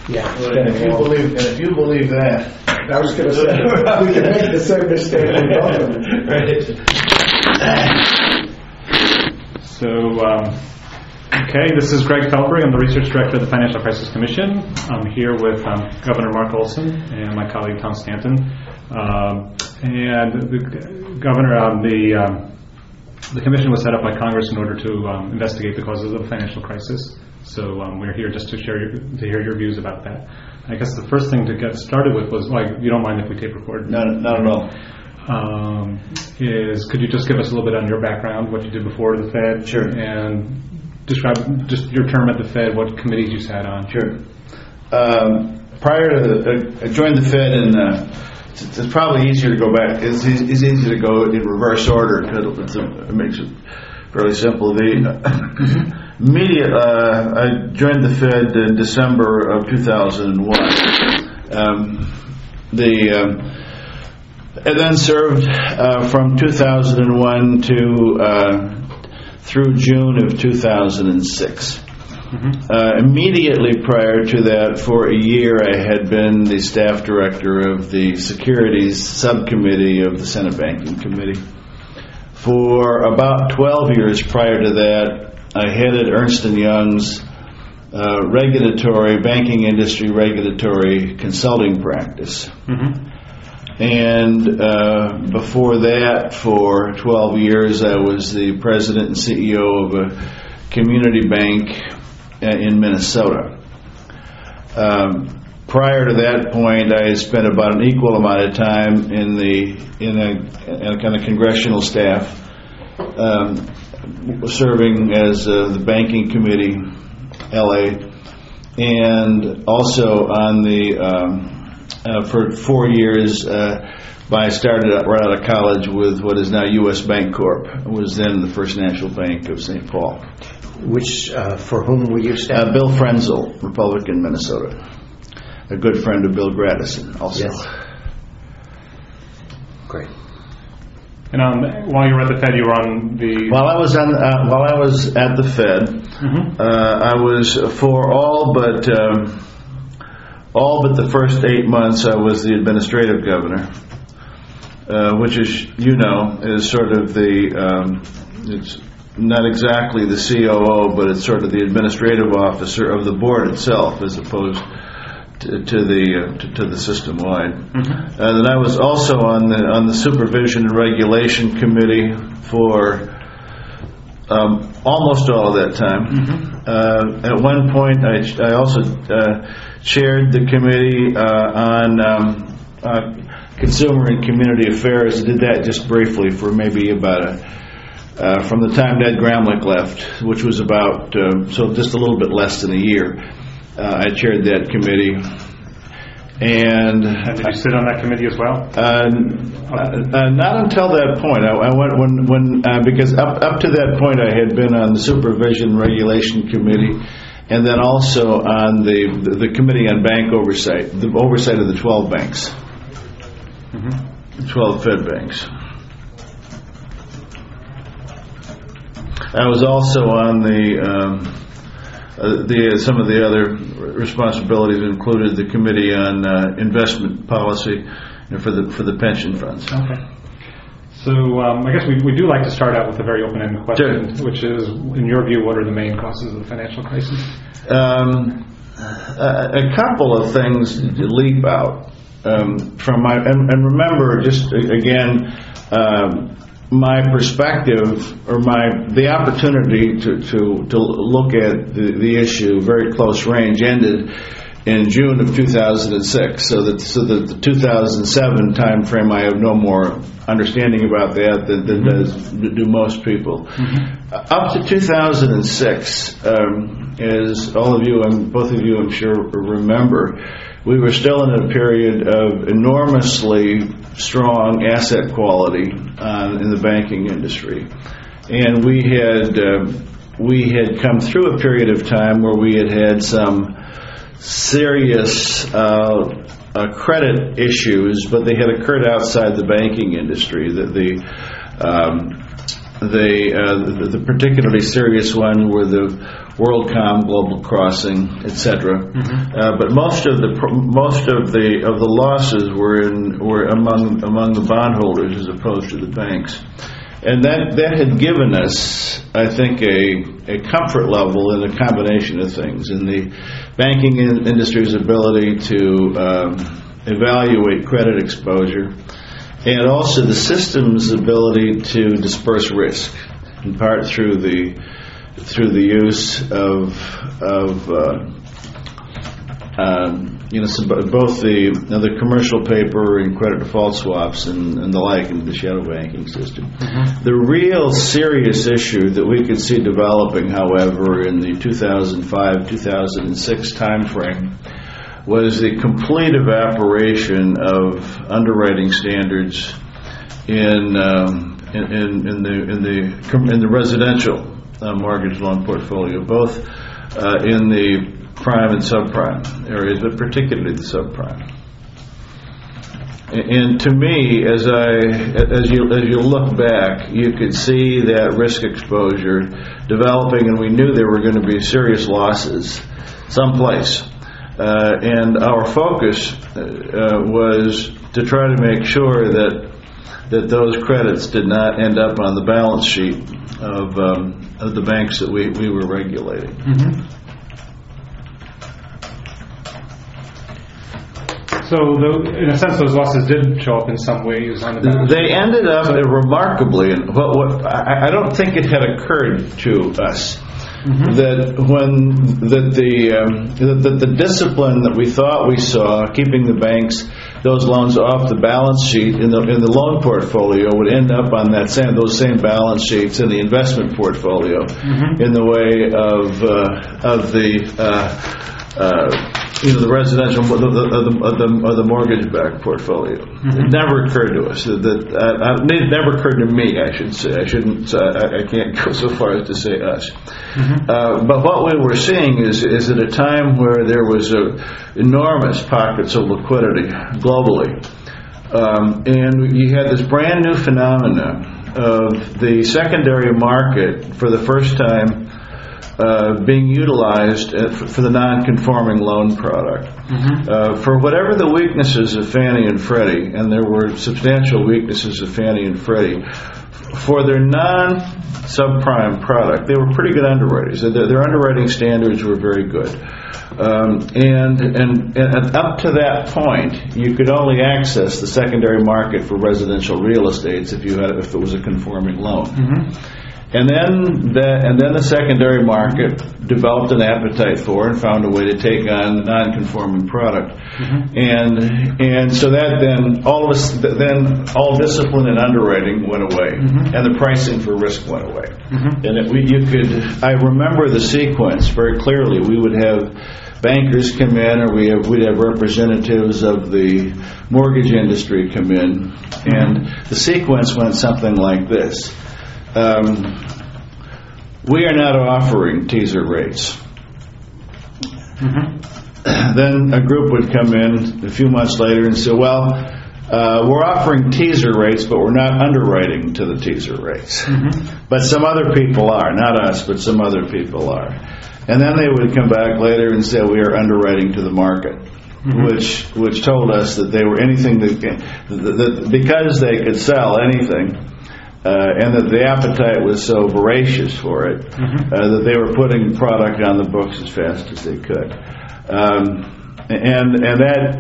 Yeah. Well, and if you believe that, I was going to say, we can make the same mistake with both of them. So, okay, this is Greg Felbury. I'm the Research Director of the Financial Crisis Commission. I'm here with Governor Mark Olson and my colleague Tom Stanton. And the Governor, the commission was set up by Congress in order to investigate the causes of the financial crisis. So we're here just to hear your views about that. I guess the first thing to get started with was, you don't mind if we tape record? not at all. Could you just give us a little bit on your background, what you did before the Fed? Sure. And describe just your term at the Fed, what committees you sat on. Sure. Prior to I joined the Fed, and it's probably easier to go back. It's easier to go in reverse order because it makes it fairly simple. I joined the Fed in December of 2001. I then served from 2001 through June of 2006. Immediately prior to that, for a year, I had been the staff director of the Securities Subcommittee of the Senate Banking Committee. For about 12 years prior to that, I headed Ernst & Young's banking industry regulatory consulting practice. And before that, for 12 years, I was the president and CEO of a community bank in Minnesota. Prior to that point, I spent about an equal amount of time in a kind of congressional staff, serving as the banking committee, LA, and also on the for 4 years. I started right out of college with what is now U.S. Bank Corp. It was then the First National Bank of St. Paul. Which, for whom were you staff? Bill Frenzel, Republican, Minnesota. A good friend of Bill Gradison, also. Yes. Great. And while you were at the Fed, you were on the... While I was at the Fed, I was for all but the first 8 months, I was the administrative governor, which is sort of it's not exactly the COO, but it's sort of the administrative officer of the board itself, as opposed to the system wide. Then I was also on the Supervision and Regulation Committee for almost all of that time. At one point, I also chaired the committee on Consumer and Community Affairs. I did that just briefly for maybe about from the time Ned Gramlich left, which was about just a little bit less than a year. I chaired that committee, and did you sit on that committee as well? Not until that point. I went when because up to that point I had been on the Supervision Regulation Committee, and then also on the Committee on Bank Oversight, the oversight of the 12 banks, 12 Fed banks. I was also on some of the other responsibilities included the Committee on Investment Policy for the pension funds. Okay. So I guess we do like to start out with a very open-ended question, Sure. Which is, in your view, what are the main causes of the financial crisis? A couple of things leap out from my and remember just again. My perspective, or the opportunity to look at the issue very close range, ended in June of 2006. So that the 2007 time frame, I have no more understanding about that than do most people. Up to 2006, as all of you and both of you, I'm sure, remember, we were still in a period of enormously strong asset quality in the banking industry, and we had come through a period of time where we had some serious credit issues, but they had occurred outside the banking industry. the particularly serious one were the WorldCom, Global Crossing, etc. But most of the losses were among the bondholders as opposed to the banks, and that had given us, I think, a comfort level in a combination of things, in the banking industry's ability to evaluate credit exposure, and also the system's ability to disperse risk, in part through the use of both the commercial paper and credit default swaps and the like in the shadow banking system. The real serious issue that we could see developing, however, in the 2005-2006 timeframe was the complete evaporation of underwriting standards in the residential mortgage loan portfolio, both in the prime and subprime areas, but particularly the subprime. And to me, as you look back, you could see that risk exposure developing, and we knew there were going to be serious losses someplace. And our focus was to try to make sure that those credits did not end up on the balance sheet of the banks that we were regulating. So, in a sense, those losses did show up in some ways on the balance sheet. They ended up remarkably, and I don't think it had occurred to us that the discipline that we thought we saw, keeping the banks, those loans off the balance sheet in the loan portfolio, would end up on those same balance sheets in the investment portfolio, in the way of the residential, the mortgage-backed portfolio. It never occurred to us it never occurred to me. I should say. I can't go so far as to say us. But what we were seeing is at a time where there was enormous pockets of liquidity globally, and you had this brand new phenomena of the secondary market for the first time being utilized for the non-conforming loan product. For whatever the weaknesses of Fannie and Freddie, and there were substantial weaknesses of Fannie and Freddie, for their non-subprime product, they were pretty good underwriters. Their underwriting standards were very good. And up to that point, you could only access the secondary market for residential real estate if it was a conforming loan. And then the secondary market developed an appetite for and found a way to take on non-conforming product, and so that then all discipline and underwriting went away, and the pricing for risk went away. And I remember the sequence very clearly. We would have bankers come in, or we'd have representatives of the mortgage industry come in, and the sequence went something like this. We are not offering teaser rates. Then a group would come in a few months later and say, well, we're offering teaser rates, but we're not underwriting to the teaser rates. But some other people are, not us, but some other people are. And then they would come back later and say, we are underwriting to the market, which told us that they were anything that because they could sell anything, and that the appetite was so voracious for it, that they were putting product on the books as fast as they could, and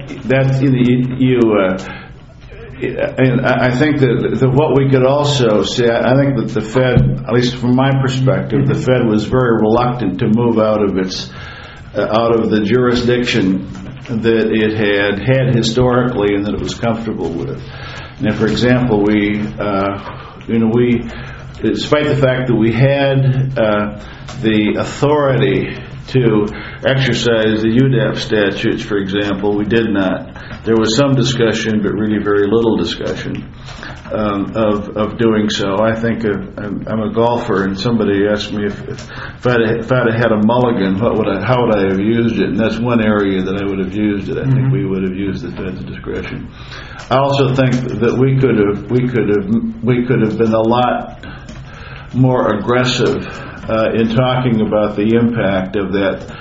I think that what we could also see, I think that the Fed, at least from my perspective, the Fed was very reluctant to move out of the jurisdiction that it had historically and that it was comfortable with. And for example, despite the fact that we had the authority to exercise the UDAP statutes, for example, we did not. There was some discussion, but really very little discussion of doing so. I think I'm a golfer, and somebody asked me if I'd had a mulligan, how would I have used it? And that's one area that I would have used it. I think we would have used the Fed's discretion. I also think that we could have been a lot more aggressive in talking about the impact of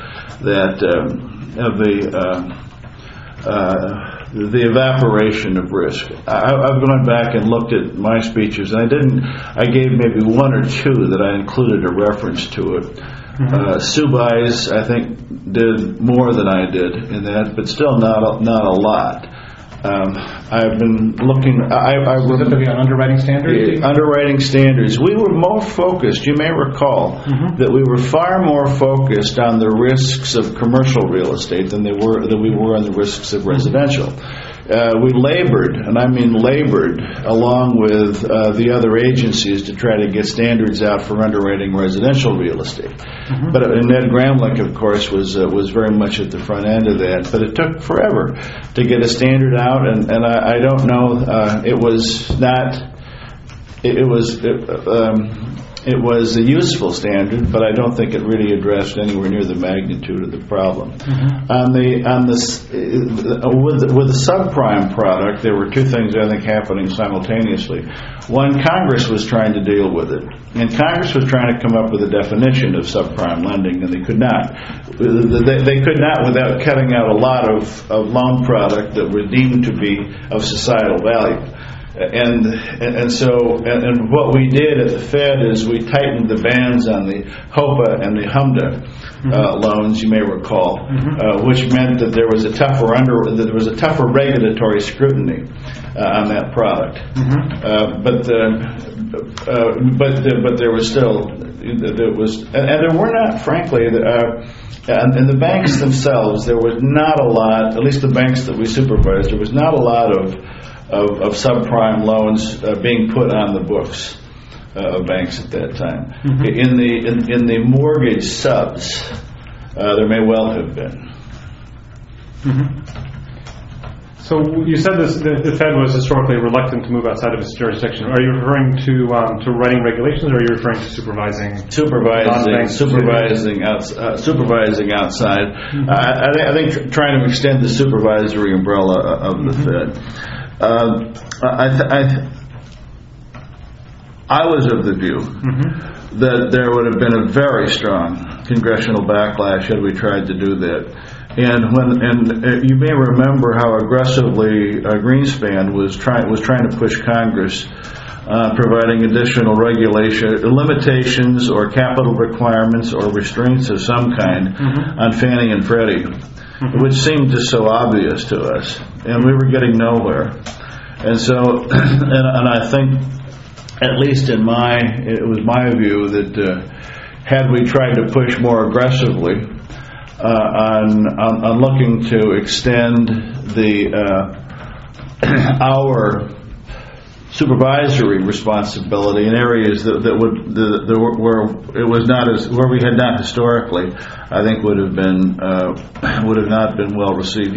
the evaporation of risk. I've gone back and looked at my speeches, and I gave maybe one or two that I included a reference to it. Subais, I think, did more than I did in that, but still not a lot. I've been looking. Specifically on underwriting standards. Underwriting standards. We were more focused. You may recall that we were far more focused on the risks of commercial real estate than we were on the risks of residential. We labored, and I mean labored, along with the other agencies to try to get standards out for underwriting residential real estate. But Ned Gramlich, of course, was very much at the front end of that. But it took forever to get a standard out, and I don't know. It was a useful standard, but I don't think it really addressed anywhere near the magnitude of the problem. With the subprime product, there were two things I think happening simultaneously. One, Congress was trying to deal with it, and Congress was trying to come up with a definition of subprime lending, and they could not. They could not without cutting out a lot of loan product that were deemed to be of societal value. And so what we did at the Fed is we tightened the bands on the HOPA and the HMDA loans, you may recall, which meant that there was a tougher regulatory scrutiny on that product. But there was still and there were not, frankly, in the banks themselves, there was not a lot. At least the banks that we supervised, there was not a lot of subprime loans being put on the books of banks at that time. In the mortgage subs, there may well have been. So you said the Fed was historically reluctant to move outside of its jurisdiction. Are you referring to writing regulations, or are you referring to supervising outside? I think trying to extend the supervisory umbrella of the Fed. I was of the view that there would have been a very strong congressional backlash had we tried to do that. And you may remember how aggressively Greenspan was trying to push Congress, providing additional limitations or capital requirements or restraints of some kind on Fannie and Freddie, which seemed just so obvious to us, and we were getting nowhere. And so, and I think, at least it was my view that had we tried to push more aggressively on looking to extend our supervisory responsibility in areas where we had not historically, I think would have not been well received.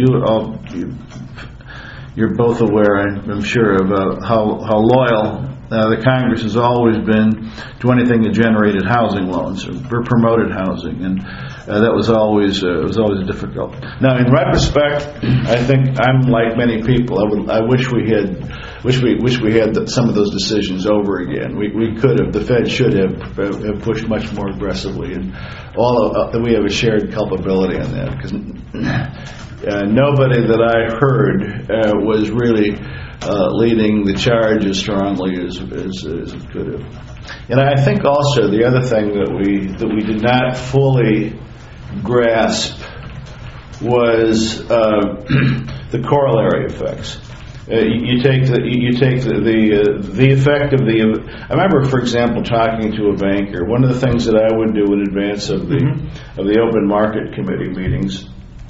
You're both aware, I'm sure, of how loyal the Congress has always been to anything that generated housing loans or promoted housing, and that was always difficult. Now, in retrospect, I think I'm like many people. I wish we had some of those decisions over again. We could have. The Fed should have pushed much more aggressively, and we have a shared culpability on that, because nobody that I heard was really leading the charge as strongly as it could have. And I think also the other thing that we did not fully grasp was the corollary effects. You take the effect of the. I remember, for example, talking to a banker. One of the things that I would do in advance of the open market committee meetings,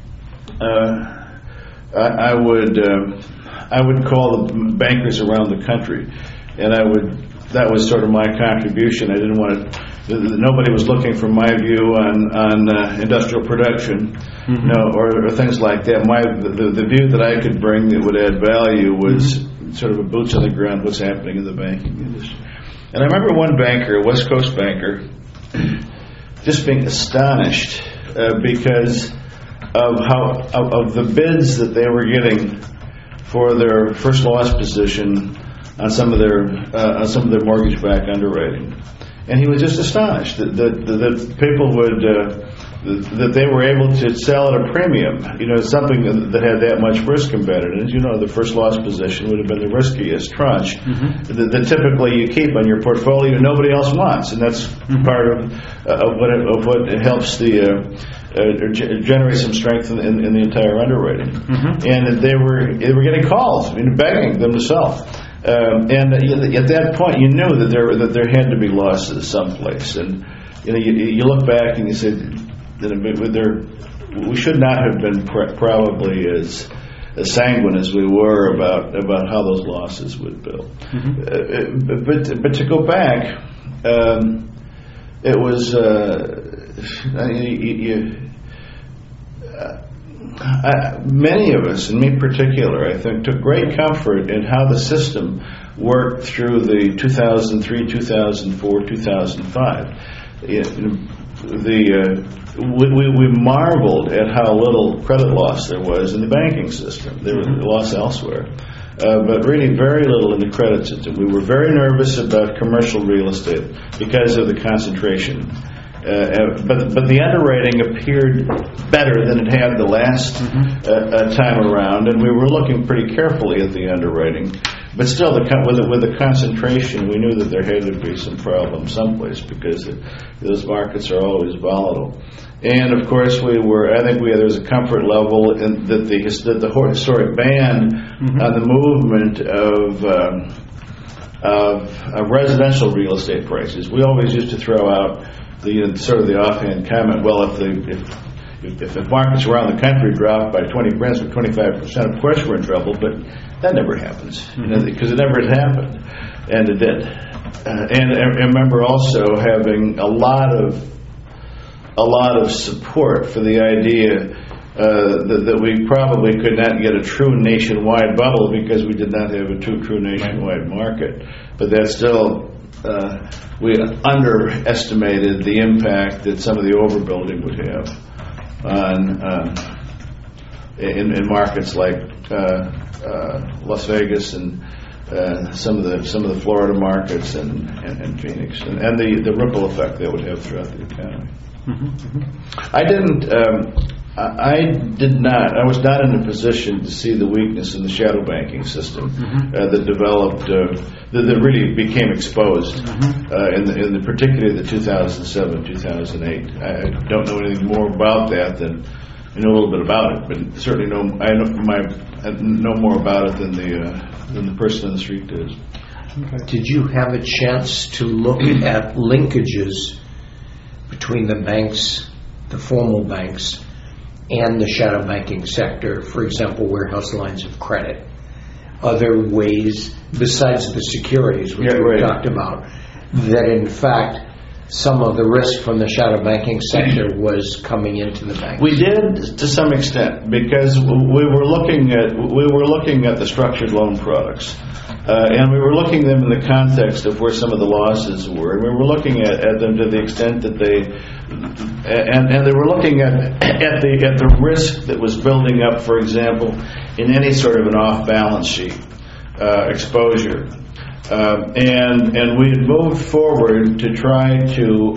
I would call the bankers around the country, and that was sort of my contribution. I didn't want to. Nobody was looking for my view on industrial production, or things like that. The view that I could bring that would add value was sort of a boots on the ground, what's happening in the banking industry. And I remember one banker, a West Coast banker, just being astonished because of the bids that they were getting for their first loss position on some of their mortgage-backed underwriting. And he was just astonished that people would, that they were able to sell at a premium, something that had that much risk embedded. And as you know, the first loss position would have been the riskiest tranche that typically you keep on your portfolio nobody else wants. And that's part of what helps generate some strength in the entire underwriting. And they were getting calls, begging them to sell. And at that point, you knew that there had to be losses someplace. And you look back and you say, we should not have been probably as sanguine as we were about how those losses would build. But to go back, it was many of us, and me in particular, I think, took great comfort in how the system worked through the 2003, 2004, 2005. We marveled at how little credit loss there was in the banking system. There was loss elsewhere, but really very little in the credit system. We were very nervous about commercial real estate because of the concentration. But the underwriting appeared better than it had the last time around, and we were looking pretty carefully at the underwriting. But still, with the concentration, we knew that there had to be some problem someplace because those markets are always volatile. And of course, there was a comfort level in that the historic ban on the movement of residential real estate prices. We always used to throw out the offhand comment, well, if the markets around the country drop by 25%, of course we're in trouble, but that never happens, because it never had happened, and it did. And I remember also having a lot of support for the idea that we probably could not get a true nationwide bubble because we did not have a true nationwide market, but that's still. We underestimated the impact that some of the overbuilding would have on in markets like Las Vegas and some of the Florida markets and Phoenix, and the ripple effect that would have throughout the economy. I was not in a position to see the weakness in the shadow banking system that developed, that really became exposed in particularly the 2007, 2008. I don't know anything more about that than I know a little bit about it, but certainly I know more about it than the person on the street does. Okay. Did you have a chance to look at linkages between the banks, the formal banks, and the shadow banking sector, for example, warehouse lines of credit? Other ways, besides the securities, which we talked about, that in fact some of the risk from the shadow banking sector was coming into the bank? We did to some extent, because we were looking at the structured loan products. And we were looking at them in the context of where some of the losses were. And we were looking at them to the extent that and they were looking at the risk that was building up, for example, in any sort of an off-balance sheet exposure. And we had moved forward to try to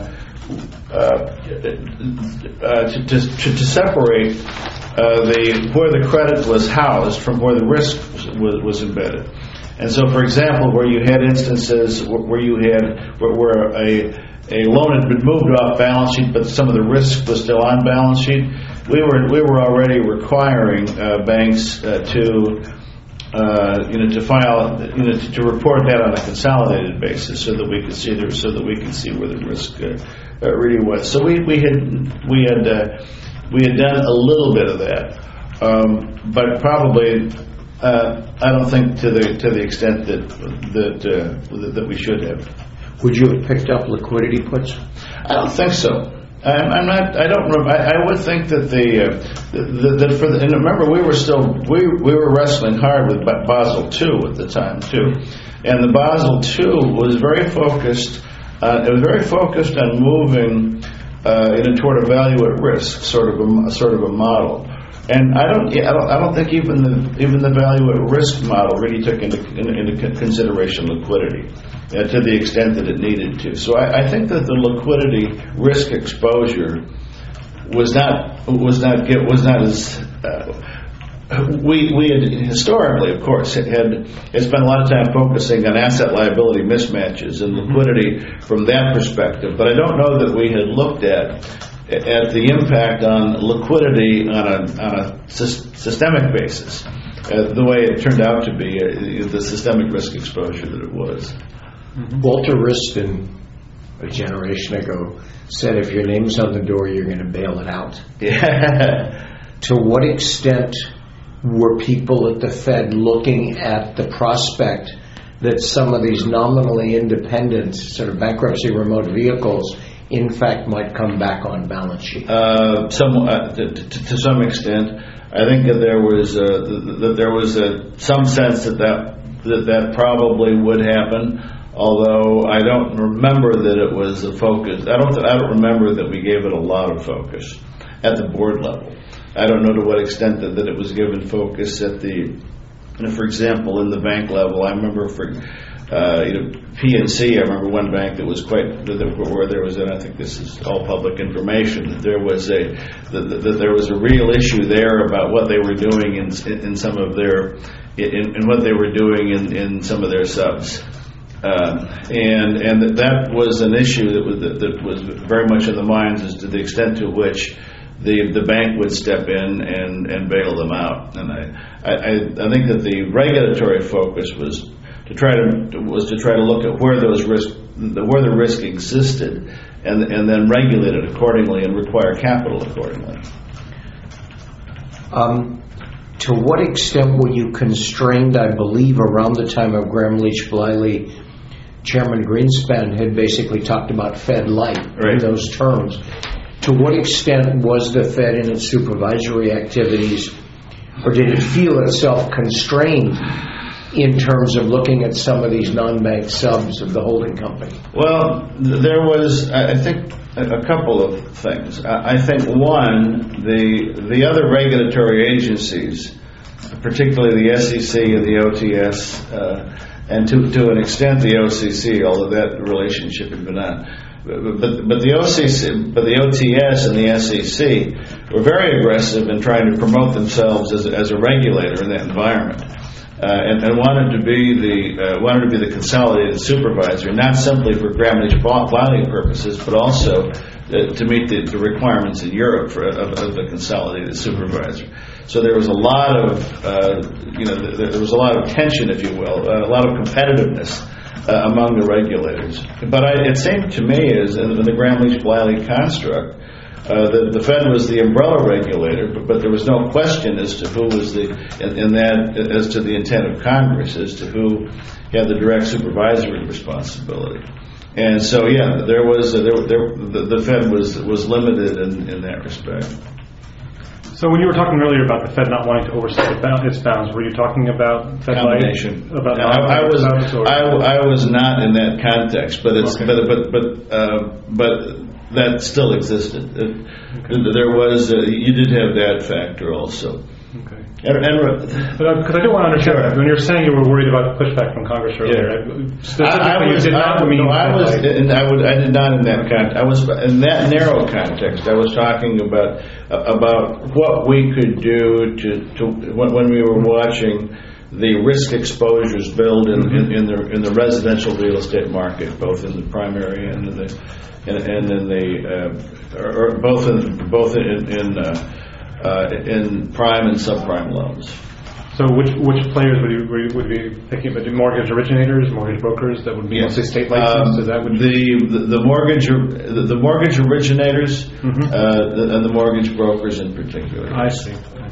separate where the credit was housed from where the risk was embedded. And so, for example, where you had instances where a loan had been moved off balance sheet, but some of the risk was still on balance sheet, we were already requiring banks to file, to report that on a consolidated basis, so that we could see where the risk really was. So we had done a little bit of that, but probably I don't think to the extent that we should have. Would you have picked up liquidity puts? I don't think so. I'm not. I don't. I would think that and remember, we were wrestling hard with Basel II at the time too, and the Basel II was very focused. It was very focused on moving toward a value at risk sort of a model. And I don't think even the value at risk model really took into consideration liquidity to the extent that it needed to. So I think that the liquidity risk exposure was not as we had historically, of course, had spent a lot of time focusing on asset liability mismatches and liquidity from that perspective. But I don't know that we had looked at the impact on liquidity on a systemic basis, the way it turned out to be, the systemic risk exposure that it was. Walter Wriston, a generation ago, said if your name's on the door, you're going to bail it out. Yeah. To what extent were people at the Fed looking at the prospect that some of these nominally independent sort of bankruptcy remote vehicles in fact might come back on balance sheet? To some extent, I think that there was some sense that probably would happen. Although I don't remember that it was a focus. I don't remember that we gave it a lot of focus at the board level. I don't know to what extent that it was given focus at for example, in the bank level. I remember for PNC, I remember one bank that was where there was, and I think this is all public information, that there was a real issue there about what they were doing in some of their what they were doing in some of their subs. And that was an issue that was very much in the minds as to the extent to which the bank would step in and bail them out. And I think that the regulatory focus was to try to look at where the risk existed, and then regulate it accordingly and require capital accordingly. To what extent were you constrained? I believe around the time of Graham Leach Bliley, Chairman Greenspan had basically talked about Fed Light in those terms. To what extent was the Fed in its supervisory activities, or did it feel itself constrained in terms of looking at some of these non-bank subs of the holding company? Well, there was, I think, a couple of things. I think one, the other regulatory agencies, particularly the SEC and the OTS, and to an extent the OCC, although that relationship had been on. But the OTS and the SEC were very aggressive in trying to promote themselves as a regulator in that environment, and wanted to be the consolidated supervisor, not simply for Graham Leach Bliley purposes, but also to meet the requirements in Europe of the consolidated supervisor. So there was a lot of there was a lot of tension, if you will, a lot of competitiveness among the regulators. But it seemed to me, as in the Graham Leach Bliley construct, that the Fed was the umbrella regulator, but there was no question as to who was as to the intent of Congress, as to who had the direct supervisory responsibility. And so, yeah, the Fed was limited in that respect. So when you were talking earlier about the Fed not wanting to overstep its bounds, were you talking about Fed combination? About I was not in that context, but it's but that still existed. There was you did have that factor also. Okay. Because I do want to understand that. When you're saying you were worried about pushback from Congress earlier, specifically you did not mean I did not in that context. I was in that narrow context. I was talking about what we could do to when we were watching the risk exposures build in the residential real estate market, both in the primary and in prime and subprime loans. So which players would be picking? But mortgage originators, mortgage brokers, that would be mostly state licensed. So that would the mortgage originators and the mortgage brokers in particular. I see.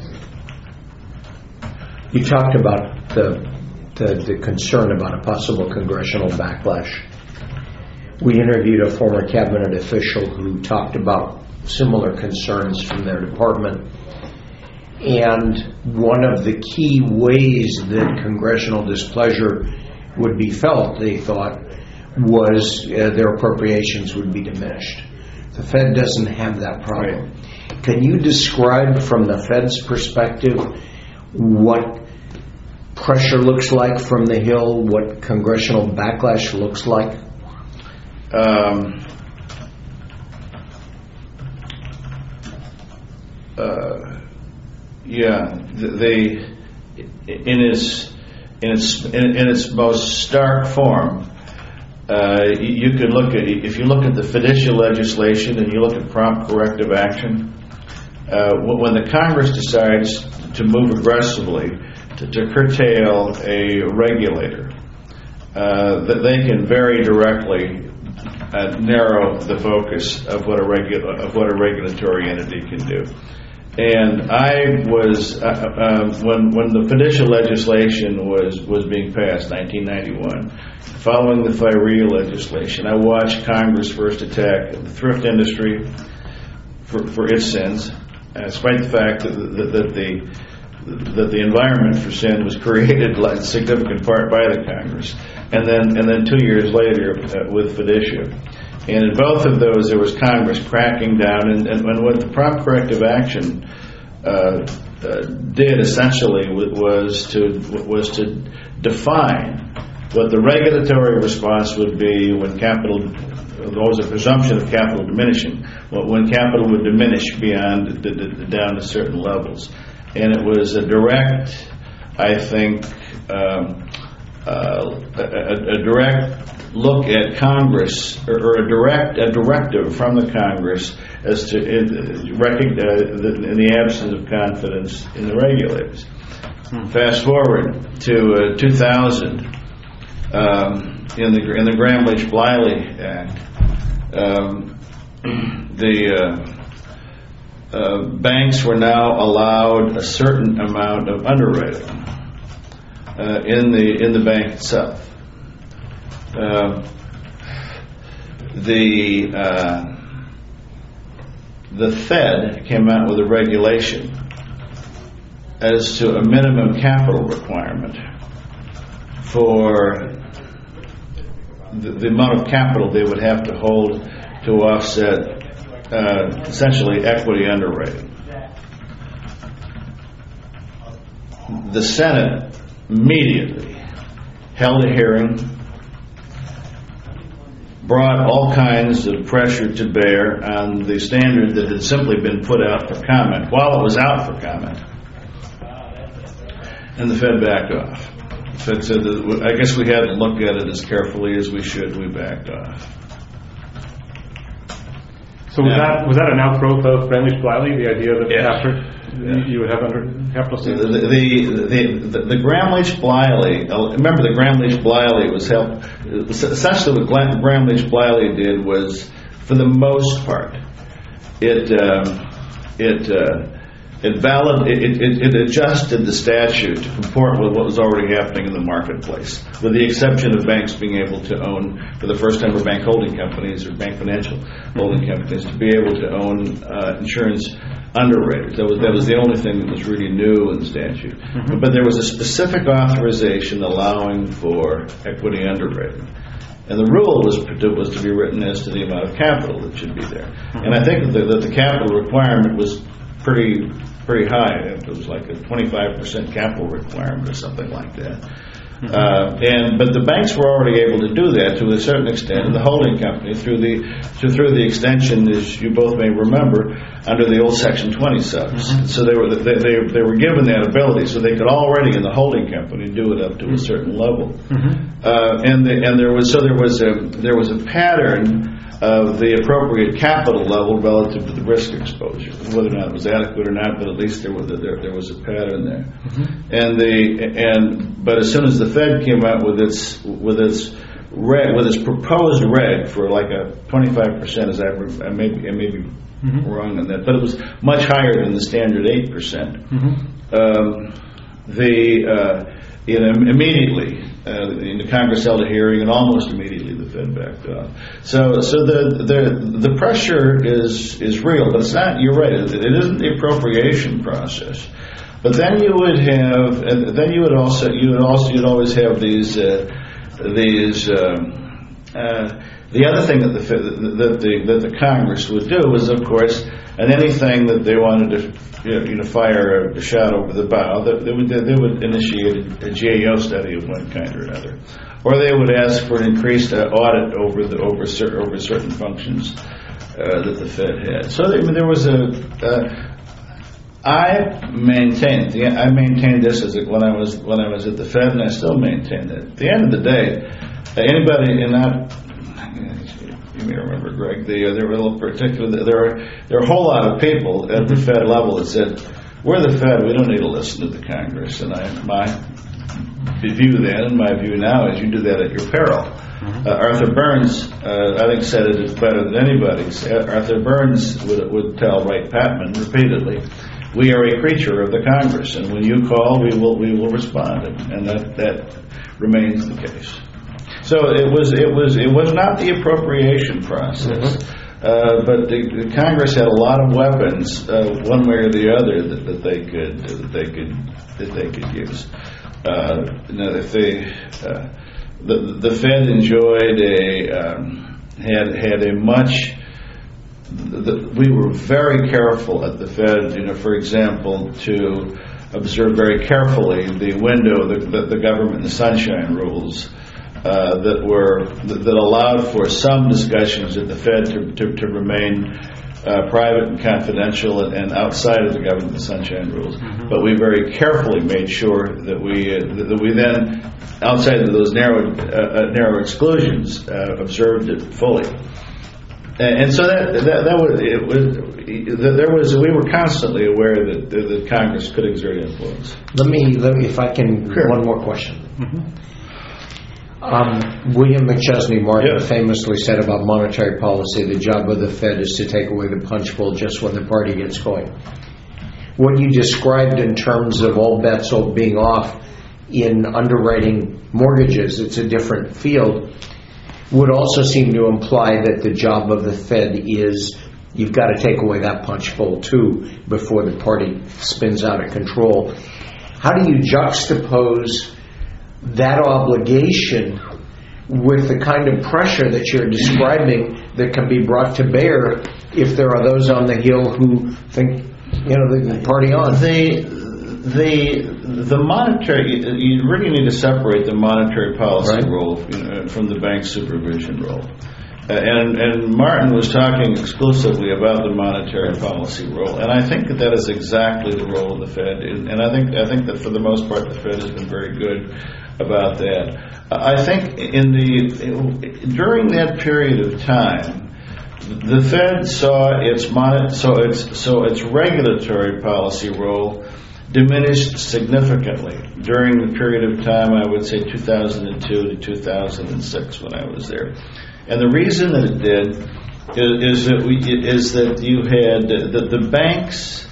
You talked about the concern about a possible congressional backlash. We interviewed a former cabinet official who talked about similar concerns from their department. And one of the key ways that congressional displeasure would be felt, they thought, was their appropriations would be diminished. The Fed doesn't have that problem. Can you describe from the Fed's perspective what pressure looks like from the Hill, what congressional backlash looks like? In its most stark form, you could look at, if you look at the fiducia legislation and you look at prompt corrective action, when the Congress decides to move aggressively to curtail a regulator, that they can very directly narrow the focus of what a regulatory entity can do. And I was when the fiducia legislation was being passed, 1991, following the FIREA legislation, I watched Congress first attack the thrift industry for its sins, despite the fact that the environment for sin was created in significant part by the Congress, and then 2 years later with fiducia. And in both of those, there was Congress cracking down, and what the prompt corrective action did essentially was to define what the regulatory response would be when capital. There was a presumption of capital diminishing. When capital would diminish beyond down to certain levels, and it was a direct, I think, a direct look at Congress, or a directive from the Congress as to in the absence of confidence in the regulators. Fast forward to 2000, in the Gramm-Leach-Bliley Act, the banks were now allowed a certain amount of underwriting in the bank itself. The Fed came out with a regulation as to a minimum capital requirement for the amount of capital they would have to hold to offset essentially equity underwriting. The Senate immediately held a hearing, brought all kinds of pressure to bear on the standard that had simply been put out for comment while it was out for comment, and the Fed backed off. The Fed said that, I guess we hadn't looked at it as carefully as we should. We backed off. So was that an outgrowth of Gramm-Leach-Bliley, the idea that after you would have under capital standards? The Gramm-Leach-Bliley, remember the Gramm-Leach-Bliley was essentially what Gramm-Leach-Bliley did was, for the most part, it adjusted the statute to comport with what was already happening in the marketplace, with the exception of banks being able to own, for the first time, bank holding companies or bank financial holding companies to be able to own insurance underwriters. That was the only thing that was really new in the statute. Mm-hmm. But there was a specific authorization allowing for equity underwriting. And the rule was to be written as to the amount of capital that should be there. Mm-hmm. And I think that the capital requirement was pretty high. It was like a 25% capital requirement or something like that. Mm-hmm. But the banks were already able to do that to a certain extent, and the holding company through the extension, as you both may remember, under the old Section 20 subs. Mm-hmm. So they were given that ability, so they could already in the holding company do it up to a certain level. Mm-hmm. And there was a pattern of the appropriate capital level relative to the risk exposure, whether or not it was adequate or not, but at least there was a pattern there. Mm-hmm. But as soon as the Fed came out with its proposed reg for like a 25%, as I may be mm-hmm. wrong on that, but it was much higher than the standard 8%. Mm-hmm. Immediately, the Congress held a hearing, and almost immediately the Fed backed off. So the pressure is real, but it's not. You're right. It isn't the appropriation process. But then you'd always have these The other thing that the Congress would do was, of course, and anything that they wanted to fire a shot over the bow, they would initiate a GAO study of one kind or another, or they would ask for an increased audit over certain functions that the Fed had. So there was I maintained this when I was at the Fed, and I still maintain it. At the end of the day, anybody in that, you may remember, Greg, there were a little particular. There are a whole lot of people at the Fed level that said, "We're the Fed. We don't need to listen to the Congress." And my view then, and my view now, is you do that at your peril. Arthur Burns, I think, said it better than anybody. Arthur Burns would tell Wright Patman repeatedly, "We are a creature of the Congress, and when you call, we will respond," and that remains the case. So it was not the appropriation process, but the Congress had a lot of weapons, one way or the other, that they could use. The Fed enjoyed had a much. We were very careful at the Fed, for example, to observe very carefully the window, the government and the sunshine rules that allowed for some discussions at the Fed to remain private and confidential and outside of the government and the sunshine rules. But we very carefully made sure that we then, outside of those narrow exclusions, observed it fully. And so we were constantly aware that Congress could exert influence. Let me, if I can, sure. One more question. William McChesney Martin famously said about monetary policy, the job of the Fed is to take away the punch bowl just when the party gets going. What you described in terms of all bets being off in underwriting mortgages, it's a different field, would also seem to imply that the job of the Fed is you've got to take away that punch bowl too before the party spins out of control. How do you juxtapose that obligation with the kind of pressure that you're describing that can be brought to bear if there are those on the Hill who think, the party on? The monetary, you really need to separate the monetary policy role from the bank supervision role. And Martin was talking exclusively about the monetary policy role, and I think that is exactly the role of the Fed. And I think that for the most part, the Fed has been very good about that. I think during that period of time, the Fed saw its regulatory policy role diminished significantly during the period of time, I would say 2002 to 2006 when I was there. And the reason that it did is that you had the banks,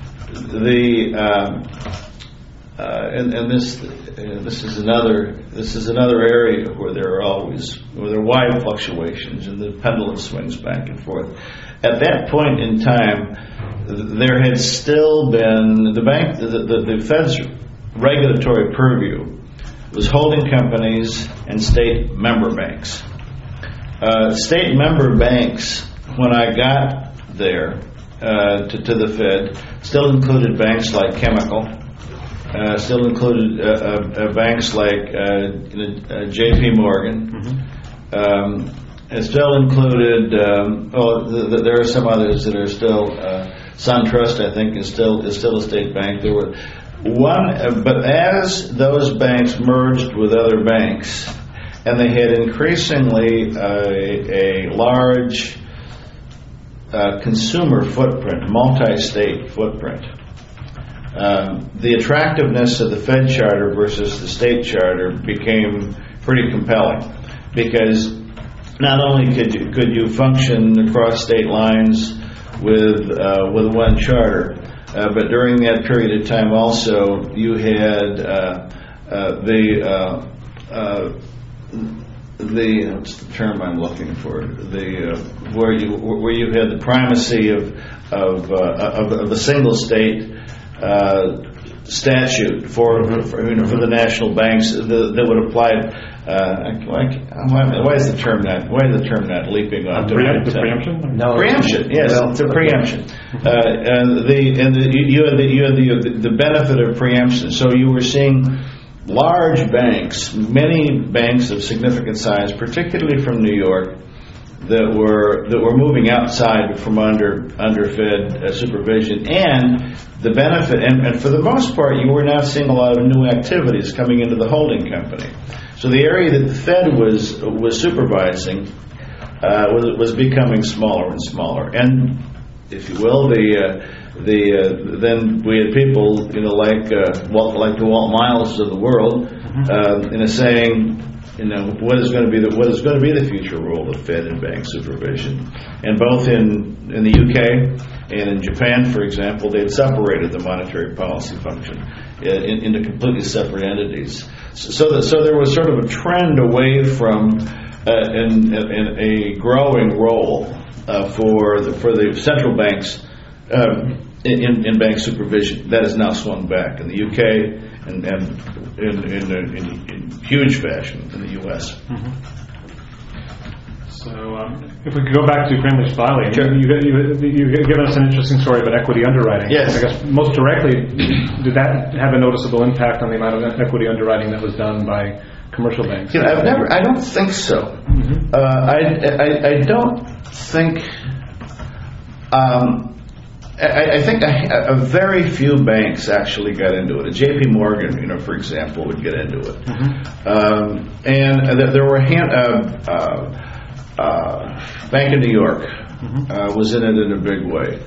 and this is another area where there are wide fluctuations and the pendulum swings back and forth. At that point in time, there had still been the Fed's regulatory purview was holding companies and state member banks. State member banks, when I got there to the Fed, still included banks like Chemical, still included banks like J.P. Morgan. It still included. There are some others that are still. SunTrust, I think, is still a state bank. There were but as those banks merged with other banks, and they had increasingly a large consumer footprint, multi-state footprint. The attractiveness of the Fed charter versus the state charter became pretty compelling, because not only could you function across state lines with one charter, but during that period of time also you had what's the term I'm looking for? Where you had the primacy of the single state statute for the national banks that would apply. Why is the term not leaping onto my the preemption? No. Preemption, yes, it's a preemption. You had the benefit of preemption. So you were seeing large banks, many banks of significant size, particularly from New York, that were moving outside from under Fed supervision, and the benefit, and for the most part, you were now seeing a lot of new activities coming into the holding company. So the area that the Fed was supervising was becoming smaller and smaller, and if you will, then we had people, like the Walt Miles of the world, saying, what is going to be the future role of Fed and bank supervision, and both in the UK and in Japan, for example, they had separated the monetary policy function into completely separate entities. So there was sort of a trend away from a growing role for the central banks in bank supervision. That has now swung back in the UK and in huge fashion in the U.S. So if we could go back to Gramm-Leach-Bliley, sure. you've given us an interesting story about equity underwriting. Yes. I guess most directly, did that have a noticeable impact on the amount of equity underwriting that was done by commercial banks? I don't think so. I don't think. I think a very few banks actually got into it. JP Morgan, for example, would get into it, and there were Bank of New York was in it in a big way.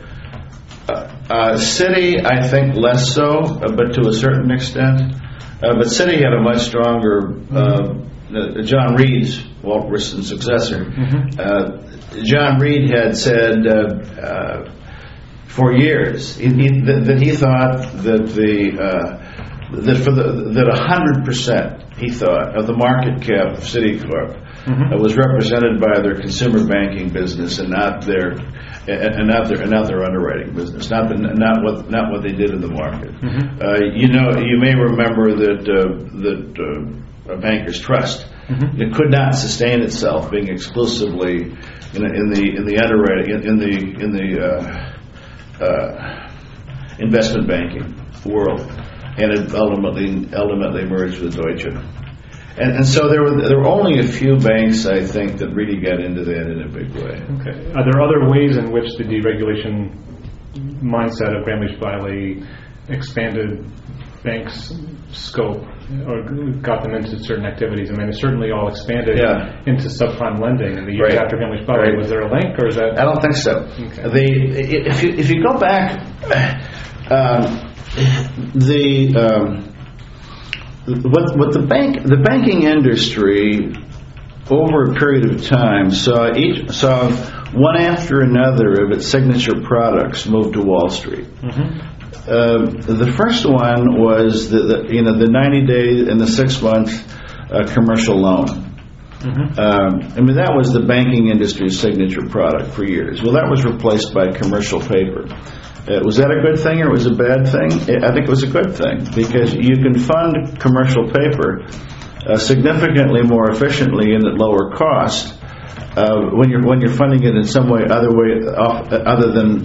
Citi, I think, less so, but to a certain extent. But Citi had a much stronger. John Reed's, Walt Wriston's successor. John Reed had said for years that he thought that 100% he thought of the market cap of Citicorp was represented by their consumer banking business and not their underwriting business, not what they did in the market. You may remember that a banker's trust it could not sustain itself being exclusively in the underwriting in the investment banking world, and it ultimately merged with Deutsche. And so there were only a few banks, I think, that really got into that in a big way. Okay. Are there other ways in which the deregulation mindset of Gramm-Leach-Bliley expanded banks' scope or got them into certain activities? I mean, it certainly all expanded into subprime lending in the years after Gramm-Leach-Bliley. Right. Was there a link, or is that? I don't think so. Okay. If you go back, what the banking industry over a period of time saw one after another of its signature products move to Wall Street. The first one was the 90-day and the 6-month commercial loan. That was the banking industry's signature product for years. Well, that was replaced by commercial paper. Was that a good thing or was it a bad thing? I think it was a good thing, because you can fund commercial paper significantly more efficiently and at lower cost when you're funding it in some way other than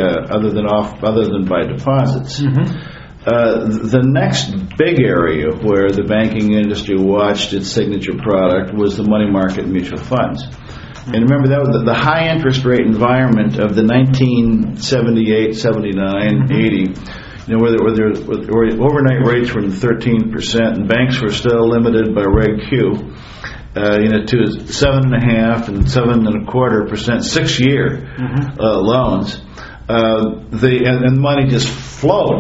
by deposits. The next big area where the banking industry watched its signature product was the money market mutual funds. And remember, that was the high interest rate environment of the 1978, 79, 80, where overnight rates were in 13%, and banks were still limited by Reg Q, to 7.5% and 7.25% 6-year loans. And money just flowed,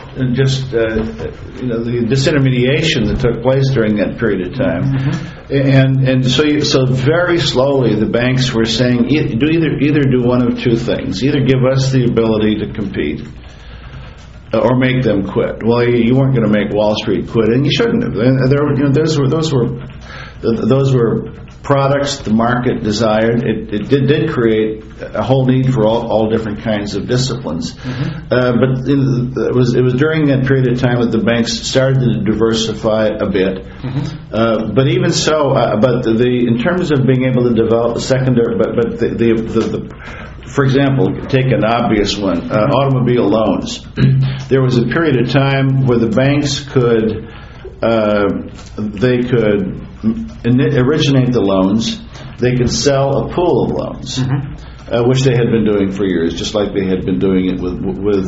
the disintermediation that took place during that period of time, and so very slowly the banks were saying either do one of two things: either give us the ability to compete, or make them quit. Well, you weren't going to make Wall Street quit, and you shouldn't have. And those were products the market desired. It did create a whole need for all different kinds of disciplines. But it was during that period of time that the banks started to diversify a bit. But even so, in terms of being able to develop the secondary, for example, take an obvious one, automobile loans. There was a period of time where the banks could originate the loans. They could sell a pool of loans, which they had been doing for years, just like they had been doing it with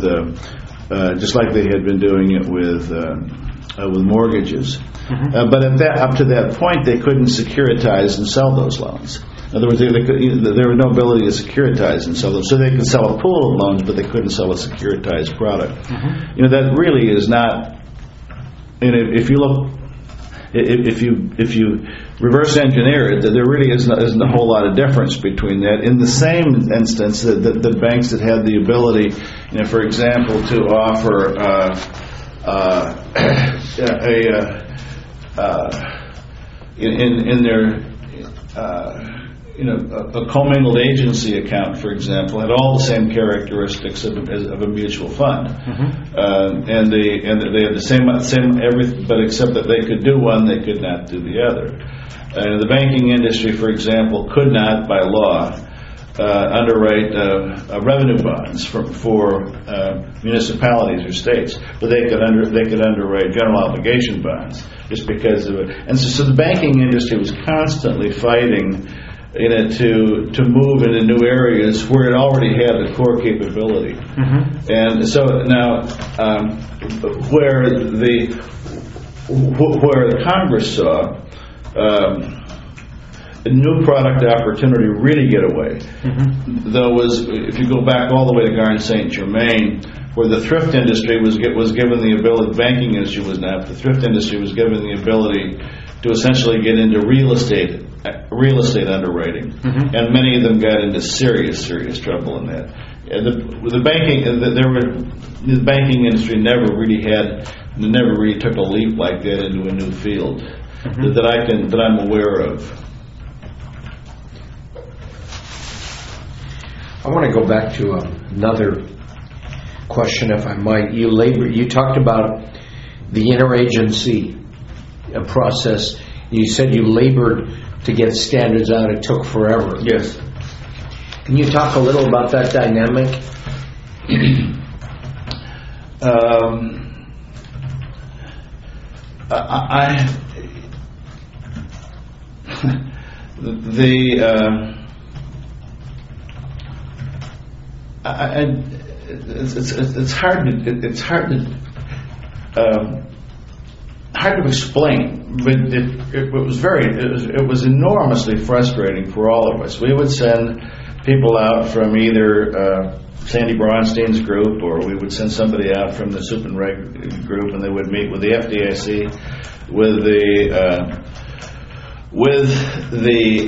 mortgages. But up to that point, they couldn't securitize and sell those loans. In other words, there was no ability to securitize and sell them. So they could sell a pool of loans, but they couldn't sell a securitized product. That really is not. And if you look, if you reverse engineer it, there really isn't a whole lot of difference between that. In the same instance, the banks that had the ability, for example, to offer in their a commingled agency account, for example, had all the same characteristics of a mutual fund, and they had the same everything, but except that they could do one, they could not do the other. The banking industry, for example, could not, by law, underwrite revenue bonds for municipalities or states, but they could underwrite general obligation bonds just because of it. And so the banking industry was constantly fighting to move into new areas where it already had the core capability. And so now where the Congress saw a new product opportunity really get away, though, was if you go back all the way to Garn St. Germain, where the thrift industry was given the ability, the banking industry was not, the thrift industry was given the ability to essentially get into real estate underwriting, and many of them got into serious trouble in that. And the banking industry never really took a leap like that into a new field that I'm aware of. I want to go back to another question, if I might. You talked about the interagency process. You said you labored to get standards out. It took forever. Yes. Can you talk a little about that dynamic? It's hard to explain, but it was enormously frustrating for all of us. We would send people out from either Sandy Braunstein's group, or we would send somebody out from the Sup and Reg group, and they would meet with the FDIC, with the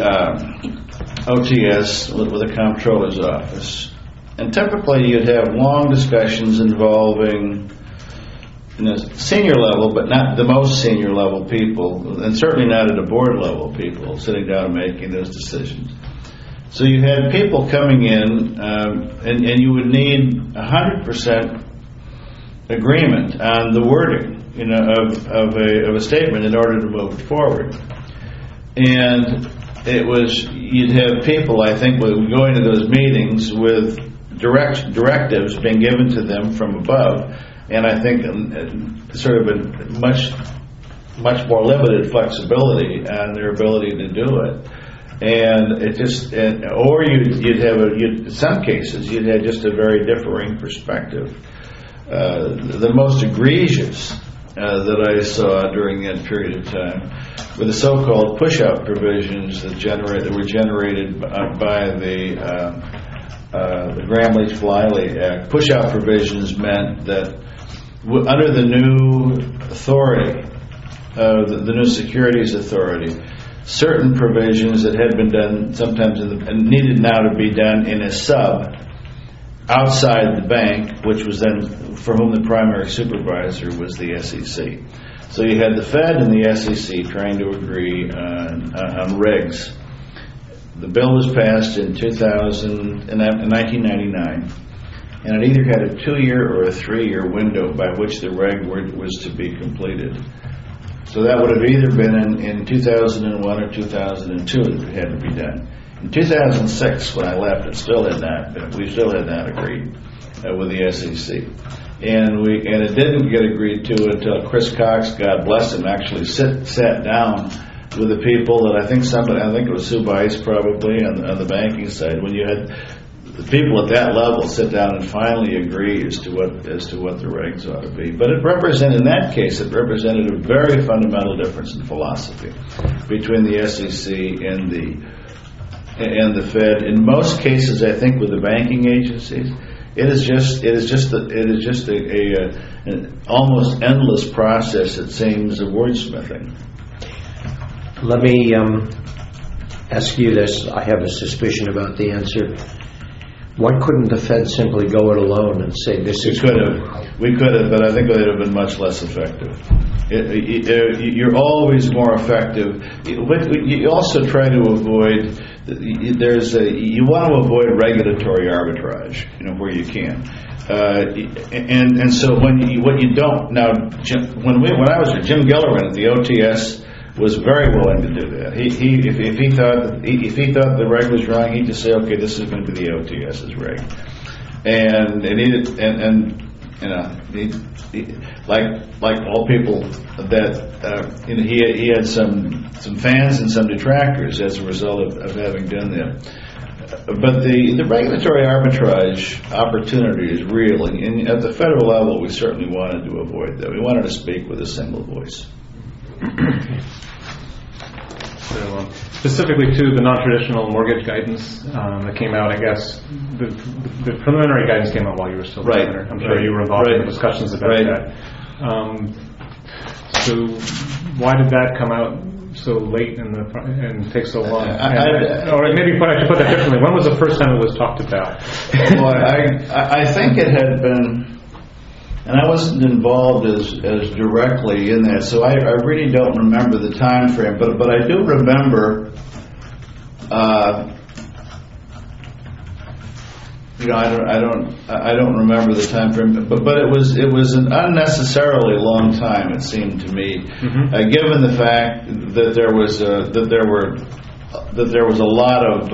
OTS, with the Comptroller's office. And typically you'd have long discussions involving senior level, but not the most senior level people, and certainly not at a board level people sitting down and making those decisions. So you had people coming in, and you would need 100% agreement on the wording, of a statement in order to move it forward. And you'd have people, I think, would go into those meetings with directives being given to them from above, and I think sort of a much more limited flexibility on their ability to do it. And it just, or in some cases you'd have just a very differing perspective. The most egregious that I saw during that period of time were the so-called push-out provisions that were generated by the Gramm-Leach-Bliley Act. Push-out provisions meant that under the new authority, the new securities authority, certain provisions that had been done sometimes and needed now to be done in a sub outside the bank, which was then for whom the primary supervisor was the SEC. So you had the Fed and the SEC trying to agree on regs. The bill was passed in 1999, and it either had a 2-year or a 3-year window by which the reg was to be completed. So that would have either been in 2001 or 2002 that it had to be done. In 2006, when I left, we still had not agreed with the SEC. And it didn't get agreed to until Chris Cox, God bless him, actually sat down with the people that I think it was Sue Bice probably on the banking side. When you had the people at that level sit down and finally agree as to what the regs ought to be. But in that case, it represented a very fundamental difference in philosophy between the SEC and the Fed. In most cases, I think with the banking agencies, it is just an almost endless process, it seems, of wordsmithing. Let me ask you this. I have a suspicion about the answer. Why couldn't the Fed simply go it alone and say this is... We could have, but I think it would have been much less effective. You're always more effective. You also try to avoid... You want to avoid regulatory arbitrage, where you can. And so what you don't... Now, when I was with Jim Gilliran at the OTS, was very willing to do that. If he thought the reg was wrong, he'd just say, okay, this is going to be the OTS's reg, like all people that he had some fans and some detractors as a result of having done that. But the regulatory arbitrage opportunity is real, and at the federal level, we certainly wanted to avoid that. We wanted to speak with a single voice. So, specifically to the non-traditional mortgage guidance that came out, I guess the preliminary guidance came out while you were still governor. I'm sure you were involved in discussions about that. So, why did that come out so late and take so long? Or maybe I should put that differently. When was the first time it was talked about? Well, I think it had been. And I wasn't involved as directly in that, so I really don't remember the time frame. But I do remember, I don't remember the time frame. But it was an unnecessarily long time, it seemed to me, given the fact that there was a lot of.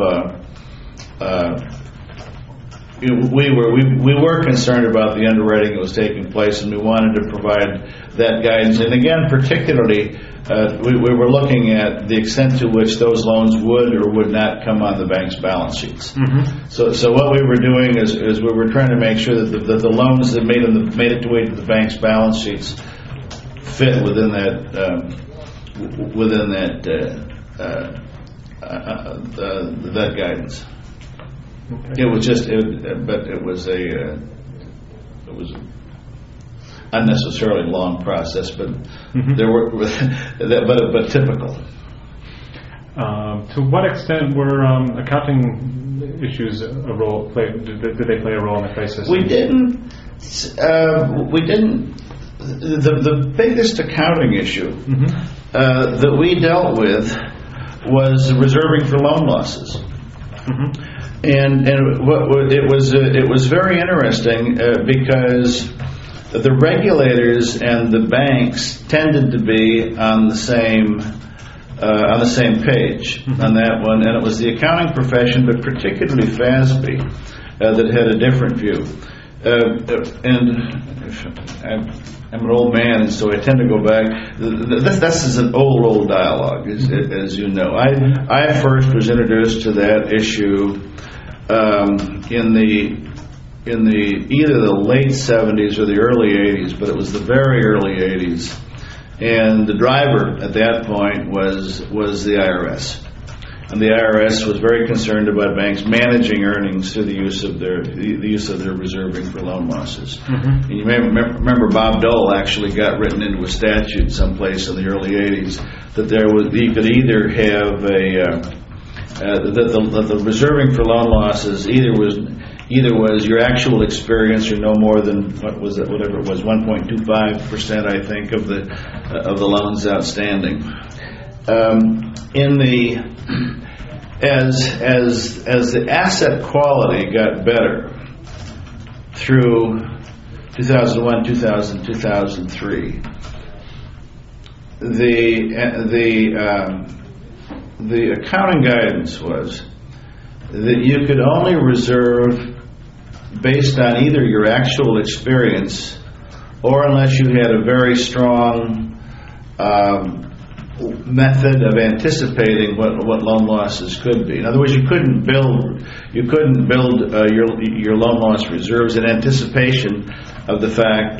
We were concerned about the underwriting that was taking place, and we wanted to provide that guidance. And again, particularly, we were looking at the extent to which those loans would or would not come on the bank's balance sheets. So what we were doing is we were trying to make sure that the loans that made it way to the bank's balance sheets fit within that guidance. Okay. It was unnecessarily long process, but there were, but typical. To what extent were accounting issues a role? Did they play a role in the crisis? We didn't. The biggest accounting issue that we dealt with was reserving for loan losses. And it was very interesting because the regulators and the banks tended to be on the same page on that one, and it was the accounting profession, but particularly FASB, that had a different view. And I'm an old man, and so I tend to go back. This is an old dialogue, as you know. I first was introduced to that issue in either the late 70s or the early 80s, but it was the very early 80s, and the driver at that point was the IRS, and the IRS was very concerned about banks managing earnings through the use of their reserving for loan losses. And you may remember Bob Dole actually got written into a statute someplace in the early 80s that you could either have that the reserving for loan losses either either was your actual experience or no more than whatever it was, 1.25%, I think, of the loans outstanding. As the asset quality got better through 2001, 2000, 2003, the accounting guidance was that you could only reserve based on either your actual experience or unless you had a very strong method of anticipating what loan losses could be. In other words, you couldn't build your loan loss reserves in anticipation of the fact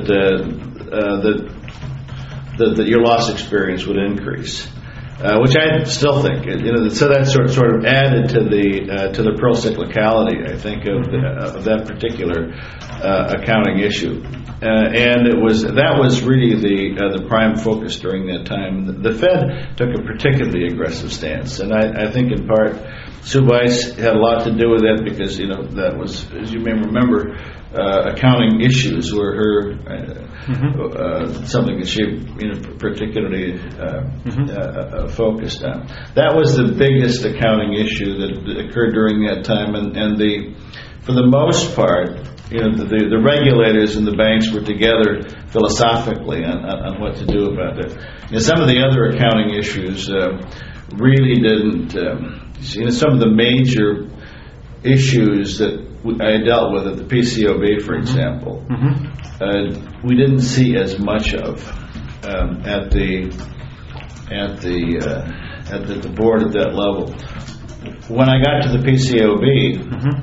that your loss experience would increase. Which I still think, so that sort of added to the pro-cyclicality, I think, of that particular accounting issue, and that was really the prime focus during that time. The Fed took a particularly aggressive stance, and I think in part Sue Weiss had a lot to do with that because that was, as you may remember, accounting issues were her something that she particularly focused on. That was the biggest accounting issue that occurred during that time, and for the most part, the regulators and the banks were together philosophically on what to do about it. Some of the other accounting issues really didn't. Some of the major issues that I dealt with at the PCOB, for example, we didn't see as much of at the board at that level. When I got to the PCOB,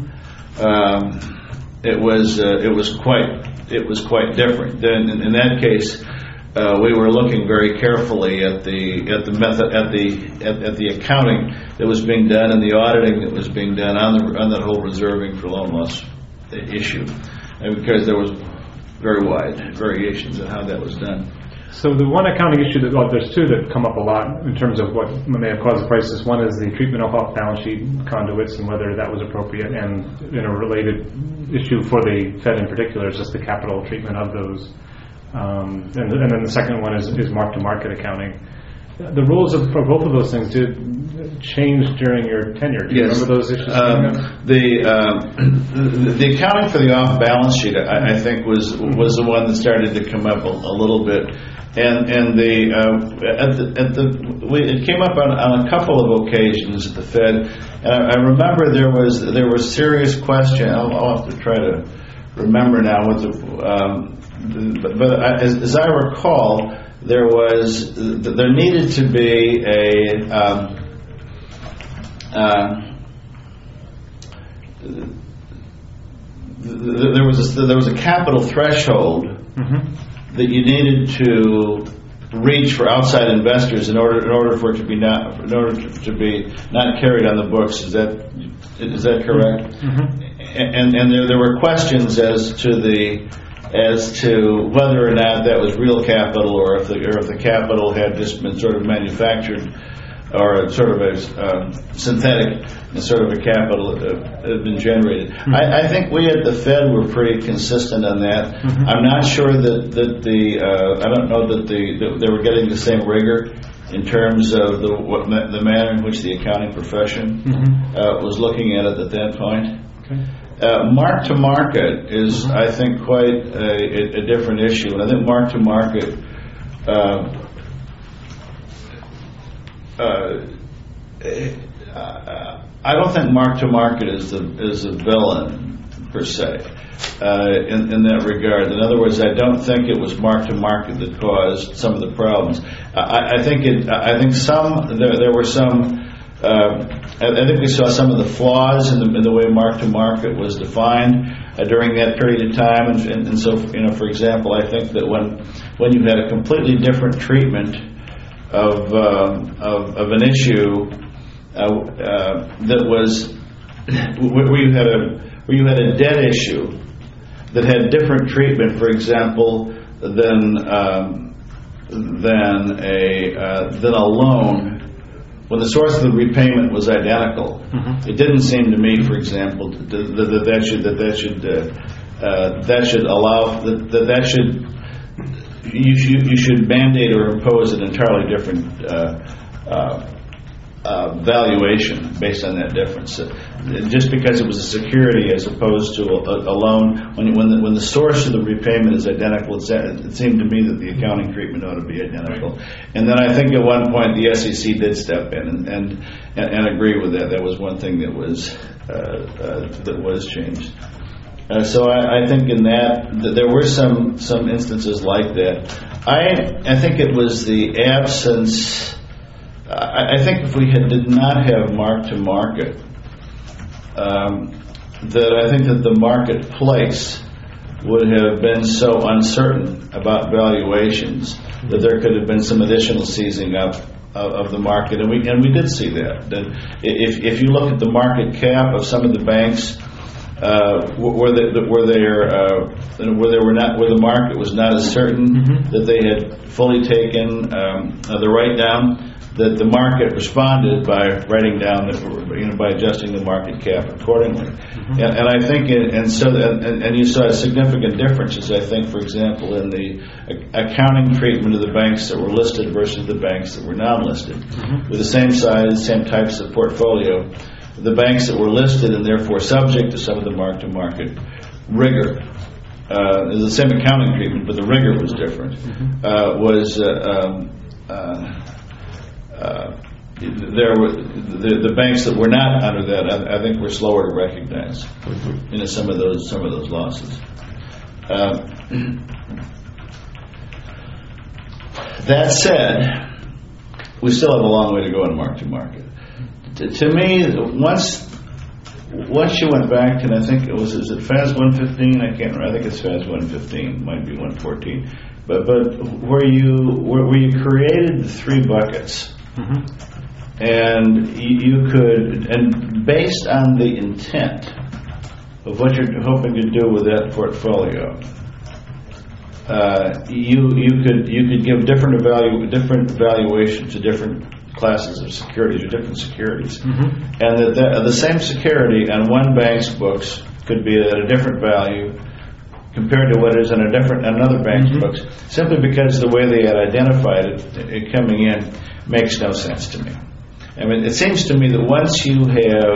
it was quite different. Then in that case, we were looking very carefully at the method at the accounting that was being done and the auditing that was being done on that whole reserving for loan loss issue, and because there was very wide variations in how that was done. So the one accounting issue there's two that come up a lot in terms of what may have caused the crisis. One is the treatment of off-balance sheet conduits and whether that was appropriate, and a related issue for the Fed in particular is just the capital treatment of those. And then the second one is mark-to-market accounting. The rules for both of those things did change during your tenure. Do you remember those issues? The accounting for the off-balance sheet, I think, was the one that started to come up a little bit, and it came up on a couple of occasions at the Fed. And I remember there was serious question. I'll have to try to remember now what the. But as I recall, there needed to be there was a capital threshold that you needed to reach for outside investors in order for it to be not carried on the books. Is that correct? And there were questions as to whether or not that was real capital or if the capital had just been sort of manufactured or sort of a synthetic sort of a capital that had been generated. I think we at the Fed were pretty consistent on that. I'm not sure that I don't know that they were getting the same rigor in terms of the manner in which the accounting profession was looking at it at that point. Okay. Mark-to-market is, I think, quite a different issue. And I think mark-to-market, I don't think mark-to-market is a villain, per se, in that regard. In other words, I don't think it was mark-to-market that caused some of the problems. I think there were some. I think we saw some of the flaws in the way mark-to-market was defined during that period of time, and so for example, I think that when you had a completely different treatment of an issue that was where you had a debt issue that had different treatment, for example, than a loan when the source of the repayment was identical, it didn't seem to me, for example, that you should mandate or impose an entirely different valuation based on that difference. Just because it was a security as opposed to a loan, when the source of the repayment is identical, it seemed to me that the accounting treatment ought to be identical. And then I think at one point the SEC did step in and agree with that. That was one thing that was changed. So I think in that there were some instances like that. I think it was the absence. I think if we did not have mark-to-market, that I think that the marketplace would have been so uncertain about valuations that there could have been some additional seizing up of the market, and we did see that. That if you look at the market cap of some of the banks, where the market was not as certain that they had fully taken the write down, that the market responded by writing down by adjusting the market cap accordingly. And I think and you saw significant differences, I think, for example, in the accounting treatment of the banks that were listed versus the banks that were non-listed. With the same size, same types of portfolio, the banks that were listed and therefore subject to some of the mark-to-market rigor, it was the same accounting treatment, but the rigor was different, the banks that were not under that, I think, were slower to recognize some of those losses. That said, we still have a long way to go in mark-to-market. To me, once you went back, and I think is it FAS 115? I can't remember. I think it's FAS 115. Might be 114. But where you created the three buckets. And you could, and based on the intent of what you're hoping to do with that portfolio, you could give different valuations to different classes of securities or different securities, and that the same security on one bank's books could be at a different value compared to what is in another bank's books, simply because the way they had identified it coming in makes no sense to me. I mean, it seems to me that once you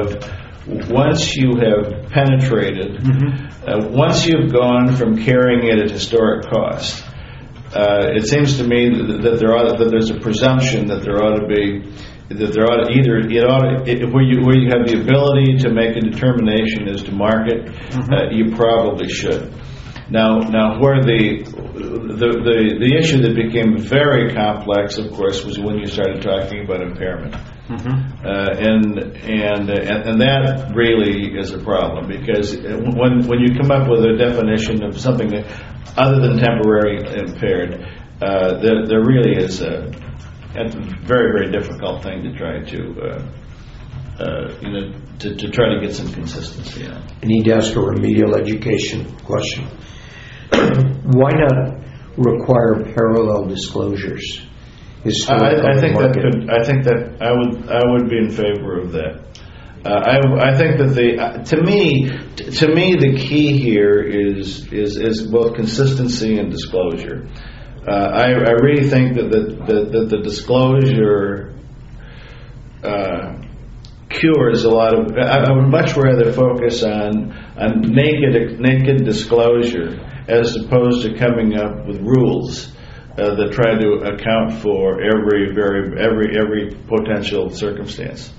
have penetrated, once you've gone from carrying it at historic cost, it seems to me that there's a presumption that where you have the ability to make a determination as to market, you probably should. Now, where the issue that became very complex, of course, was when you started talking about impairment, and that really is a problem, because when you come up with a definition of something other than temporary impaired, there really is a very, very difficult thing to try to try to get some consistency on. I need to ask a remedial education question. Why not require parallel disclosures? I think that I would be in favor of that. I think that to me the key here is both consistency and disclosure. I really think that the disclosure cures a lot of. I would much rather focus on naked disclosure as opposed to coming up with rules that try to account for every potential circumstance.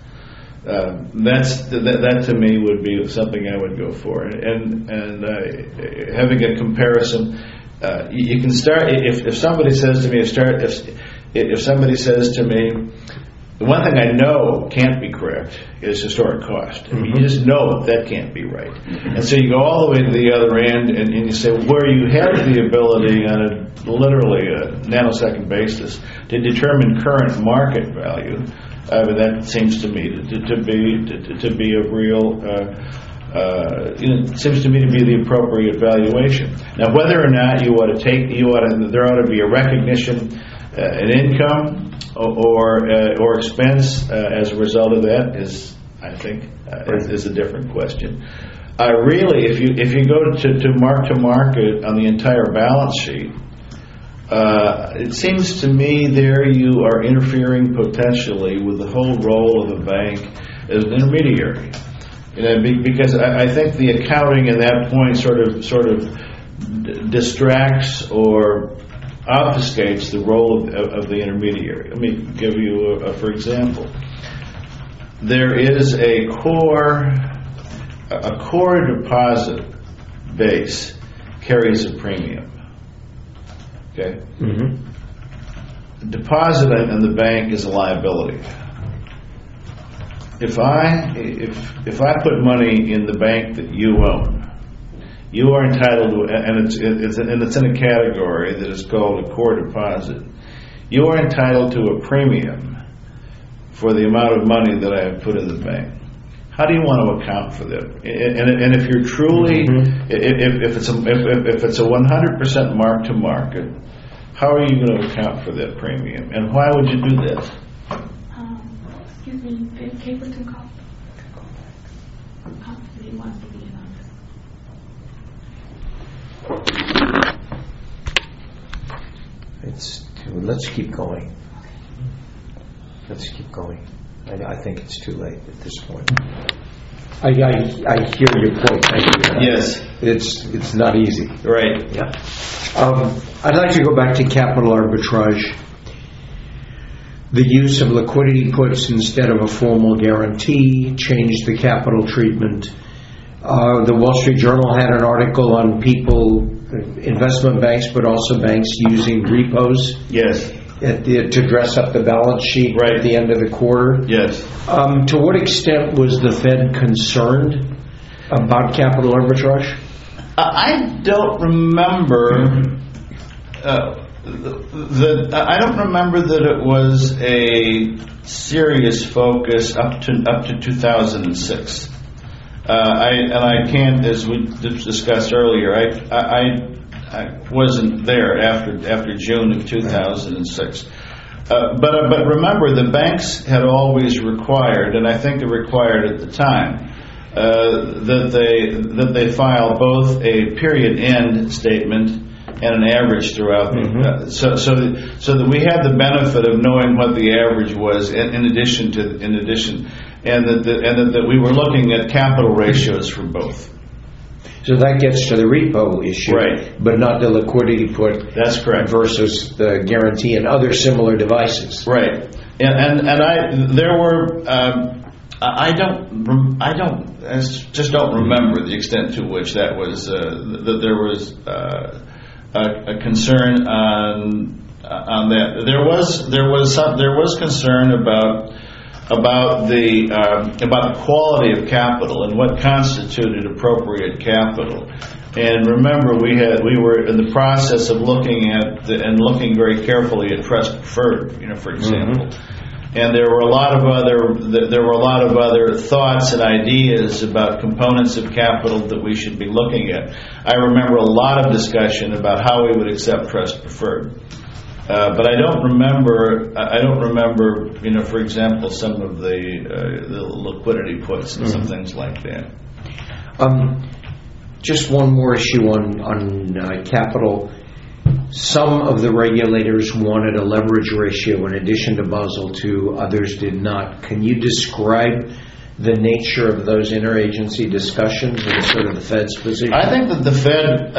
That to me would be something I would go for. And having a comparison, you can start if somebody says to me if somebody says to me, the one thing I know can't be correct is historic cost. I mean, you just know that can't be right. And so you go all the way to the other end and you say, where you have the ability on literally a nanosecond basis to determine current market value, that seems to me to be a real, seems to me to be the appropriate valuation. Now, whether or not there ought to be a recognition an income or expense as a result of that is, I think, is a different question. Really, if you go to mark-to-market on the entire balance sheet, it seems to me there you are interfering potentially with the whole role of a bank as an intermediary. Because I think the accounting at that point sort of distracts or obfuscates the role of the intermediary. Let me give you, for example, there is a core deposit base carries a premium. Okay. Mm-hmm. Deposit in the bank is a liability. If I put money in the bank that you own, you are entitled to, and it's in a category that is called a core deposit. You are entitled to a premium for the amount of money that I have put in the bank. How do you want to account for that? And if you're truly, if it's a 100% mark to market, how are you going to account for that premium? And why would you do that? Excuse me, Capleton call. He wants to be in on this. Let's keep going. Let's keep going. I think it's too late at this point. I hear your point. Thank you. Yes. It's not easy. Right. Yeah. I'd like to go back to capital arbitrage. The use of liquidity puts instead of a formal guarantee changed the capital treatment. The Wall Street Journal had an article on people, investment banks, but also banks using repos. Yes. To dress up the balance sheet right at the end of the quarter. Yes. To what extent was the Fed concerned about capital arbitrage? I don't remember I don't remember that it was a serious focus up to 2006. I can't, as we discussed earlier, I wasn't there after June of 2006. But remember, the banks had always required, and I think they required at the time, that they file both a period end statement and an average throughout. Mm-hmm. So that we had the benefit of knowing what the average was in addition, and that we were looking at capital ratios for both. So that gets to the repo issue, right? But not the liquidity put. That's correct. Versus the guarantee and other similar devices, right? And I just don't remember the extent to which that was that there was a concern on that. There was concern about the quality of capital and what constituted appropriate capital. And remember, we were in the process of looking at looking very carefully at trust preferred, for example. Mm-hmm. And there were a lot of other thoughts and ideas about components of capital that we should be looking at. I remember a lot of discussion about how we would accept trust preferred. But I don't remember. For example, some of the liquidity puts and some things like that. Just one more issue on capital. Some of the regulators wanted a leverage ratio in addition to Basel II. Others did not. Can you describe the nature of those interagency discussions and sort of the Fed's position? I think that the Fed.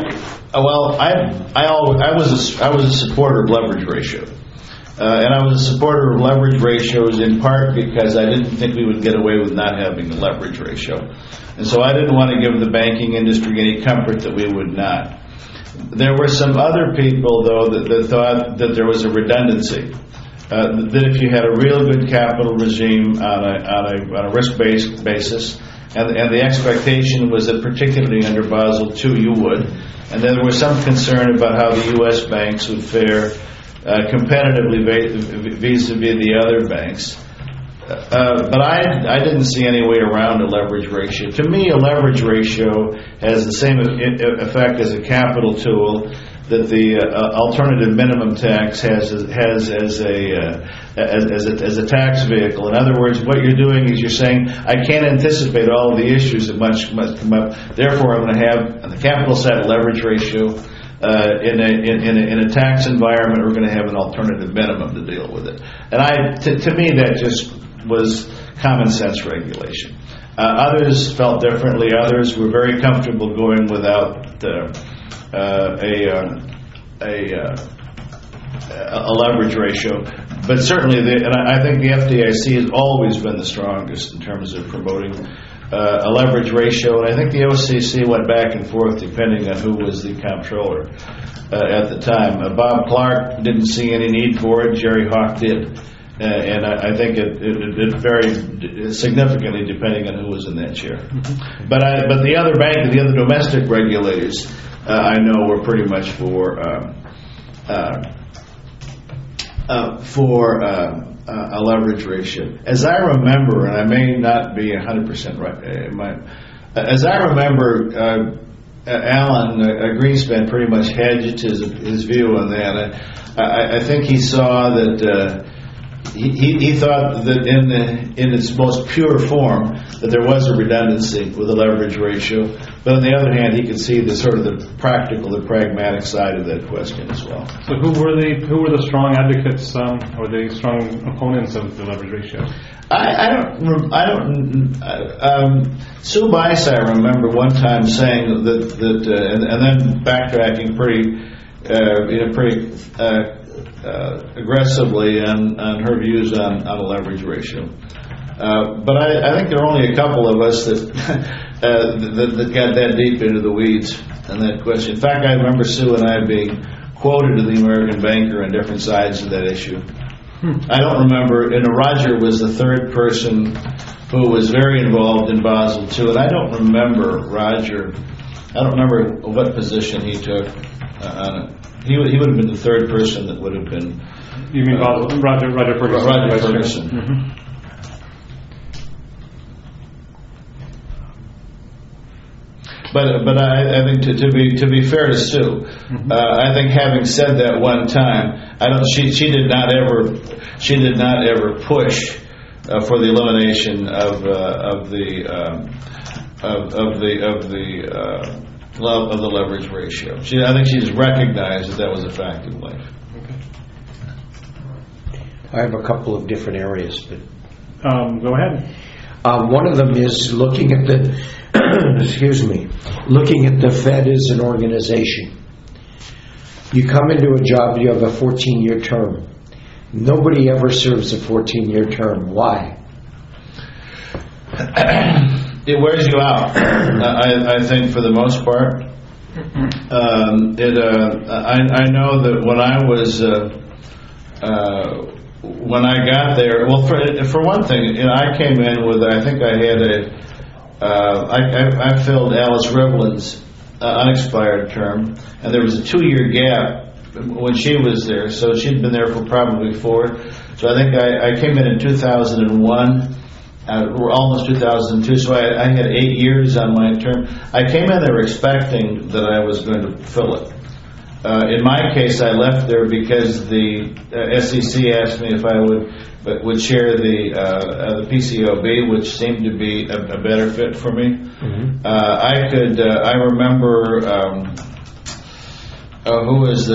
I was a supporter of leverage ratio, and I was a supporter of leverage ratios in part because I didn't think we would get away with not having a leverage ratio, and so I didn't want to give the banking industry any comfort that we would not. There were some other people, though, that thought that there was a redundancy. That if you had a real good capital regime on a risk-based basis, and the expectation was that particularly under Basel II you would, and then there was some concern about how the U.S. banks would fare competitively vis-a-vis the other banks. But I didn't see any way around a leverage ratio. To me, a leverage ratio has the same effect as a capital tool, that the alternative minimum tax has as a tax vehicle. In other words, what you're doing is you're saying, I can't anticipate all of the issues that must come up. Therefore, I'm going to have on the capital side a leverage ratio. In a tax environment, we're going to have an alternative minimum to deal with it. And to me, that just was common sense regulation. Others felt differently. Others were very comfortable going without a leverage ratio. But certainly, and I think the FDIC has always been the strongest in terms of promoting a leverage ratio. And I think the OCC went back and forth depending on who was the comptroller at the time. Bob Clark didn't see any need for it. Jerry Hawk did. And I think it varied significantly depending on who was in that chair. Mm-hmm. But the other bank, the other domestic regulators, I know were pretty much for a leverage ratio. As I remember, and I may not be 100% right, as I remember, Alan Greenspan pretty much hedged his view on that. I think he saw that. He thought that in its most pure form that there was a redundancy with the leverage ratio, but on the other hand, he could see the sort of the practical, the pragmatic side of that question as well. So who were the strong advocates or the strong opponents of the leverage ratio? Sue Bice, I remember one time saying that and then backtracking pretty aggressively on her views on a leverage ratio. But I think there are only a couple of us that got that deep into the weeds on that question. In fact, I remember Sue and I being quoted in the American Banker on different sides of that issue. I don't remember, and Roger was the third person who was very involved in Basel II, and I don't remember Roger. I don't remember what position he took on it. He would have been the third person that would have been. You mean Roger Ferguson? Roger Ferguson. Mm-hmm. But I think to be fair to Sue, mm-hmm. I think having said that one time, she did not ever push for the elimination of the leverage ratio. I think she just recognized that was a fact of life. Okay. I have a couple of different areas, but go ahead. One of them is looking at the looking at the Fed as an organization. You come into a job, you have a 14-year term. Nobody ever serves a 14-year term. Why? It wears you out. I think for the most part. I know that when I got there, well, for one thing, I came in with, I think I had I filled Alice Rivlin's unexpired term, and there was a 2-year gap when she was there, so she'd been there for probably 4. So I think I came in 2001. Almost 2002, so I had 8 years on my term. I came in there expecting that I was going to fill it. In my case, I left there because the SEC asked me if I would chair the PCOB, which seemed to be a better fit for me. Mm-hmm. I remember who was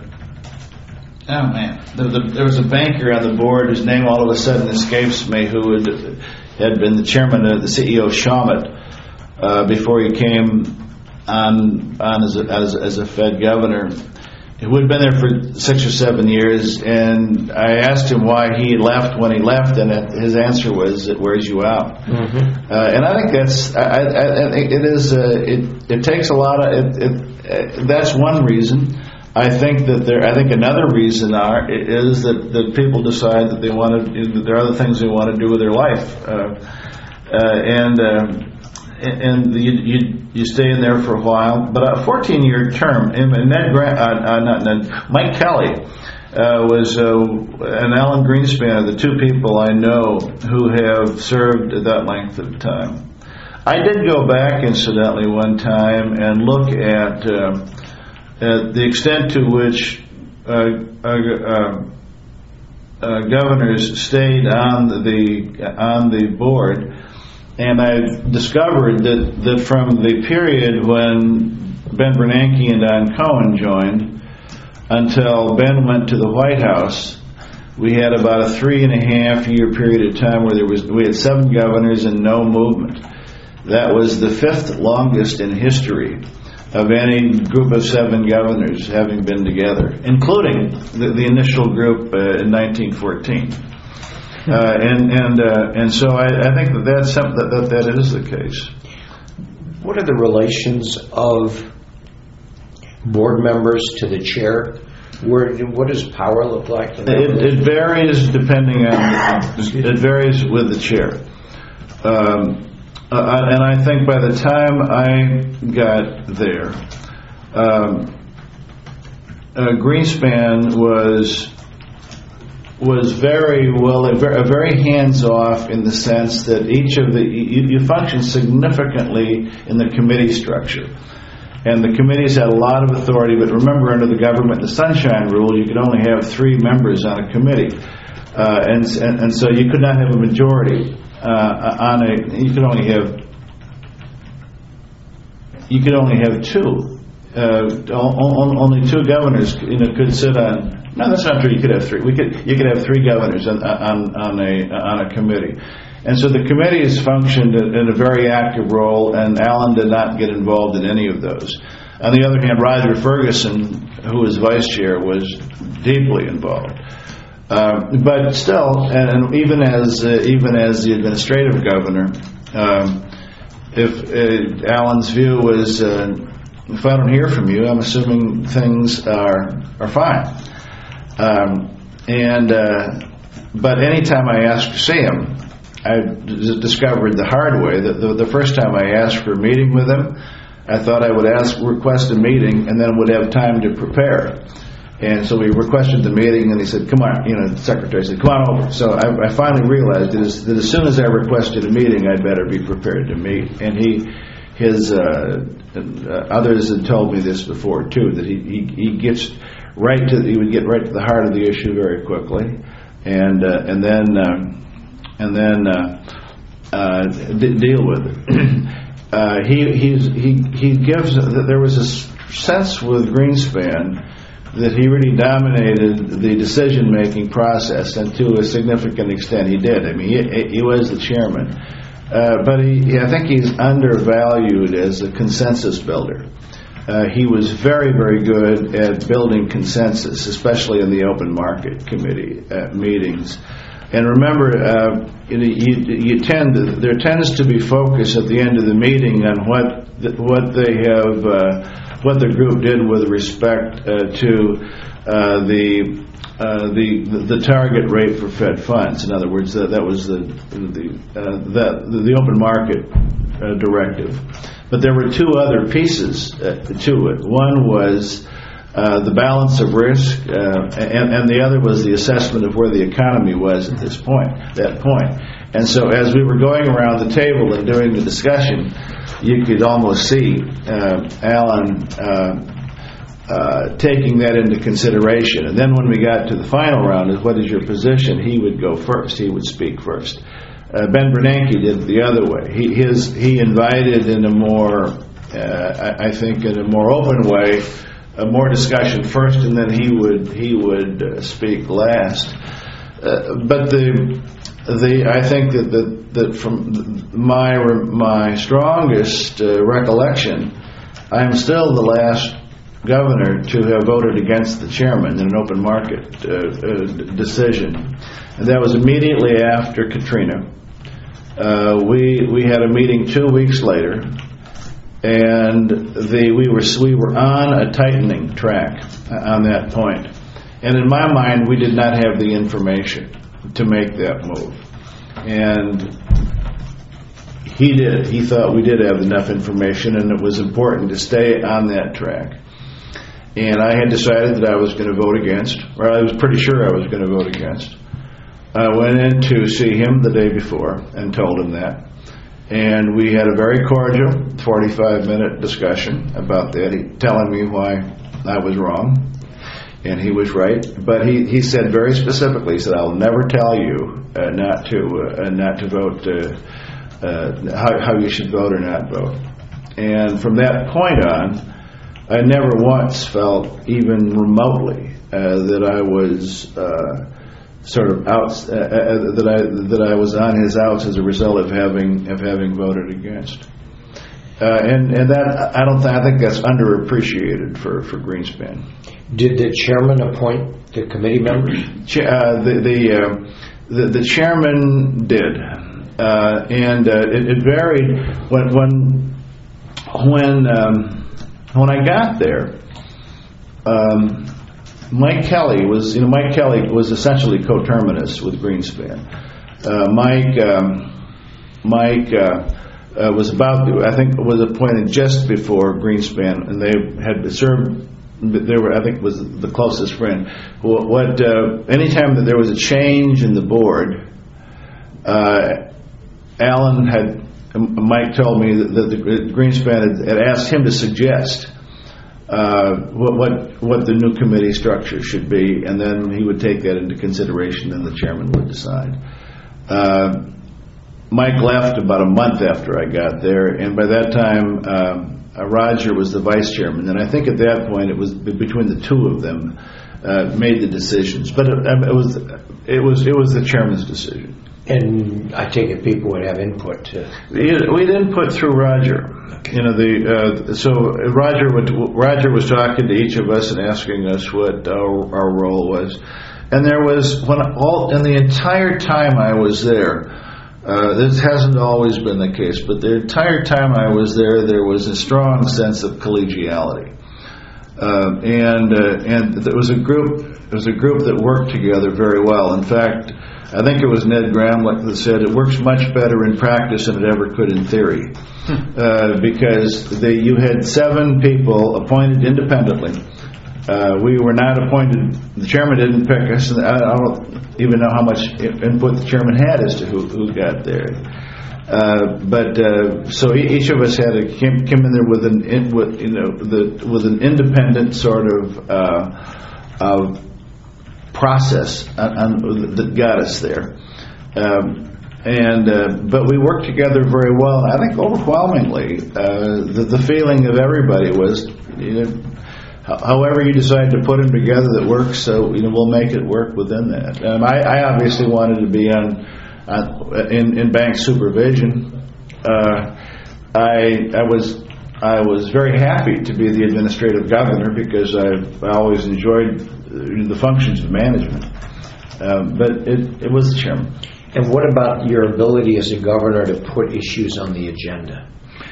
there was a banker on the board whose name all of a sudden escapes me, who had been the chairman of the CEO Shawmut before he came on as a Fed governor. He had been there for 6 or 7 years, and I asked him why he left when he left, and his answer was, "It wears you out." Mm-hmm. And I think I think it is. It takes a lot of. That's one reason. I think another reason is that people decide that there are other things they want to do with their life, and you stay in there for a while. But a 14-year term, and Mike Kelly and Alan Greenspan are the two people I know who have served that length of time. I did go back, incidentally, one time and look at the extent to which governors stayed on the board, and I discovered that from the period when Ben Bernanke and Don Cohen joined until Ben went to the White House, we had about a 3.5 year period of time where we had 7 governors and no movement. That was the 5th longest in history of any group of 7 governors having been together, including the initial group in 1914. And so I think that's something that is the case. What are the relations of board members to the chair? What does power look like? It varies depending on. It varies with the chair. And I think by the time I got there, Greenspan was very well, very hands-off in the sense that each of you function significantly in the committee structure. And the committees had a lot of authority, but remember, under the Government and the Sunshine Rule, you could only have 3 members on a committee. And so you could not have a majority you could only have 2. Only 2 governors, could sit on. No, that's not true. You could have 3. You could have 3 governors on a committee, and so the committees functioned in a very active role. And Allen did not get involved in any of those. On the other hand, Roger Ferguson, who was vice chair, was deeply involved. But still, and even as the administrative governor, if Allen's view was, if I don't hear from you, I'm assuming things are fine. But anytime I asked to see him, I discovered the hard way that the first time I asked for a meeting with him, I thought I would request a meeting and then would have time to prepare. And so we requested the meeting, and he said, "Come on," the secretary said, "Come on over." So I finally realized that as soon as I requested a meeting, I'd better be prepared to meet. And others had told me this before too, that he would get right to the heart of the issue very quickly, and then deal with it. He gives that there was a sense with Greenspan that he really dominated the decision-making process, and to a significant extent he did. I mean, he was the chairman. But I think he's undervalued as a consensus builder. He was very, very good at building consensus, especially in the open market committee meetings. And remember, there tends to be focus at the end of the meeting on what the group did with respect to the target rate for Fed funds. In other words, that was the open market directive. But there were 2 other pieces to it. One was the balance of risk, and the other was the assessment of where the economy was at that point. And so as we were going around the table and doing the discussion, you could almost see Allen taking that into consideration. And then when we got to the final round, is what is your position? He would go first. He would speak first. Ben Bernanke did it the other way. He invited in a more, I think, in a more open way, more discussion first, and then he would speak last. But I think that from my strongest recollection, I'm still the last governor to have voted against the chairman in an open market decision, and that was immediately after Katrina. We had a meeting 2 weeks later, and we were on a tightening track on that point. And in my mind, we did not have the information to make that move. And he did. He thought we did have enough information, and it was important to stay on that track. And I had decided that I was going to vote against, or I was pretty sure I was going to vote against. I went in to see him the day before and told him that. And we had a very cordial 45-minute discussion about that, telling me why I was wrong, and he was right. But he said very specifically, he said, "I'll never tell you not to vote, how you should vote or not vote." And from that point on, I never once felt even remotely that I was sort of out, that I was on his outs as a result of having voted against. And that I think that's underappreciated for Greenspan. Did the chairman appoint the committee members? The chairman did, and it varied when I got there. Mike Kelly was essentially coterminous with Greenspan. Mike was appointed just before Greenspan, and they had served. They were, I think, was the closest friend. Anytime that there was a change in the board, Mike told me that Greenspan had asked him to suggest what the new committee structure should be, and then he would take that into consideration, and the chairman would decide. Mike left about a month after I got there, and by that time Roger was the vice chairman, and I think at that point it was between the two of them made the decisions. But it was the chairman's decision. And I take it people would have input too. We'd input through Roger. Okay. So Roger was talking to each of us and asking us what our role was, and there was in the entire time I was there. This hasn't always been the case, but the entire time I was there was a strong sense of collegiality, and there was a group that worked together very well. In fact, I think it was Ned Gramlich that said it works much better in practice than it ever could in theory, because you had 7 people appointed independently. We were not appointed. The chairman didn't pick us, and I don't even know how much input the chairman had as to who got there. So each of us came in there with an independent sort of process that got us there. But we worked together very well. I think overwhelmingly, the feeling of everybody was, however you decide to put them together that works, so we'll make it work within that. I obviously wanted to be in bank supervision. I was very happy to be the administrative governor because I always enjoyed the functions of management. But it was the chairman. And what about your ability as a governor to put issues on the agenda?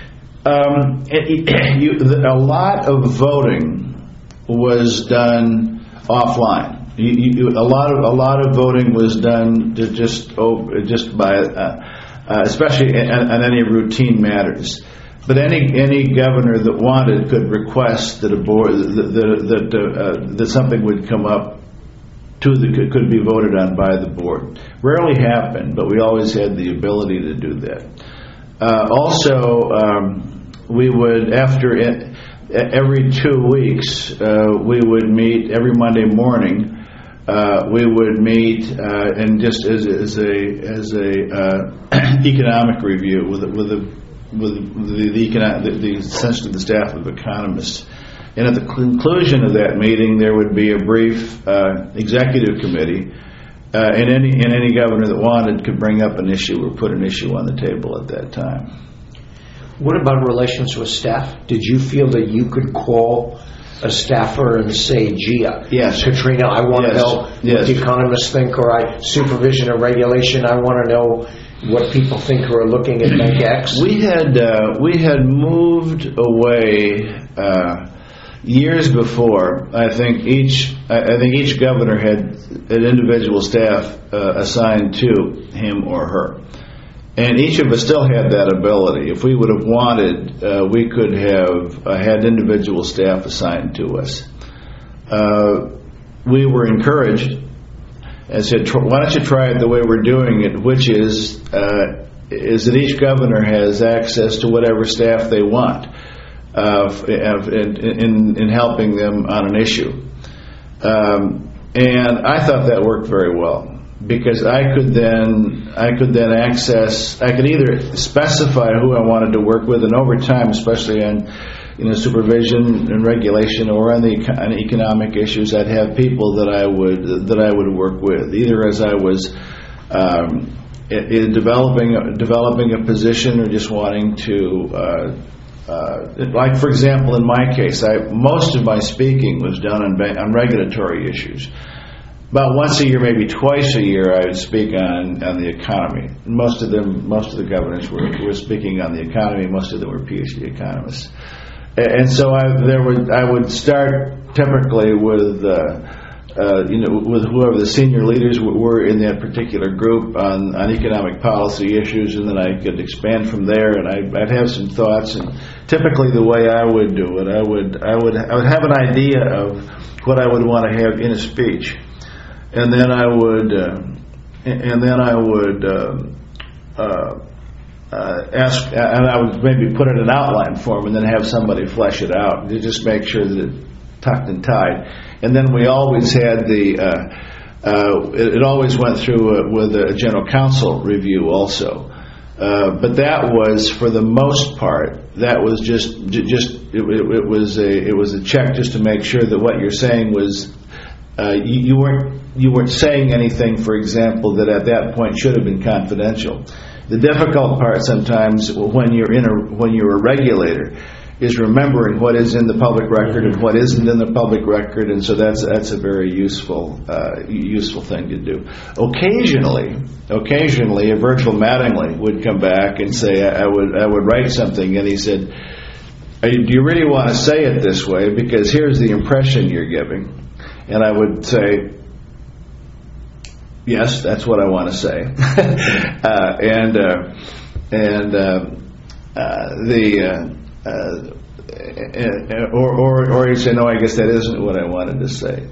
A lot of voting was done offline. A lot of voting was done just by, especially on any routine matters. But any governor that wanted could request that a board that something would come up that could be voted on by the board. Rarely happened, but we always had the ability to do that. We would, after every 2 weeks, we would meet every Monday morning. We would meet and just as a economic review with essentially the staff of economists. And at the conclusion of that meeting, there would be a brief executive committee, and any governor that wanted could bring up an issue or put an issue on the table at that time. What about relations with staff? Did you feel that you could call a staffer and say, gee, yes, Katrina, I want to know what the economists think, or supervision or regulation, I want to know what people think who are looking at Bank X? We had moved away years before. I think each governor had an individual staff assigned to him or her. And each of us still had that ability. If we would have wanted, we could have had individual staff assigned to us. We were encouraged and said, why don't you try it the way we're doing it, which is that each governor has access to whatever staff they want. in helping them on an issue. And I thought that worked very well, because I could then access, I could either specify who I wanted to work with, and over time, especially on supervision and regulation or on economic issues, I'd have people that I would work with, either as I was developing a position or just wanting to. Like, for example, in my case, most of my speaking was done on regulatory issues. About once a year, maybe twice a year, I would speak on the economy. Most of the governors were speaking on the economy. Most of them were PhD economists, and so I would start typically with with whoever the senior leaders were in that particular group on economic policy issues, and then I could expand from there, and I'd have some thoughts. And typically, the way I would do it, I would have an idea of what I would want to have in a speech, and then I would ask, and I would maybe put it in outline form, and then have somebody flesh it out to just make sure that it tucked and tied. And then we always had it always went through with a general counsel review also. But that was, for the most part, that was it was a check just to make sure that what you're saying was you weren't saying anything, for example, that at that point should have been confidential. The difficult part sometimes when you're a regulator is remembering what is in the public record and what isn't in the public record, and so that's a very useful thing to do. Occasionally, a Virgil Mattingly would come back and say, I would write something, and he said, do you really want to say it this way? Because here's the impression you're giving. And I would say, yes, that's what I want to say. Or you say, no, I guess that isn't what I wanted to say.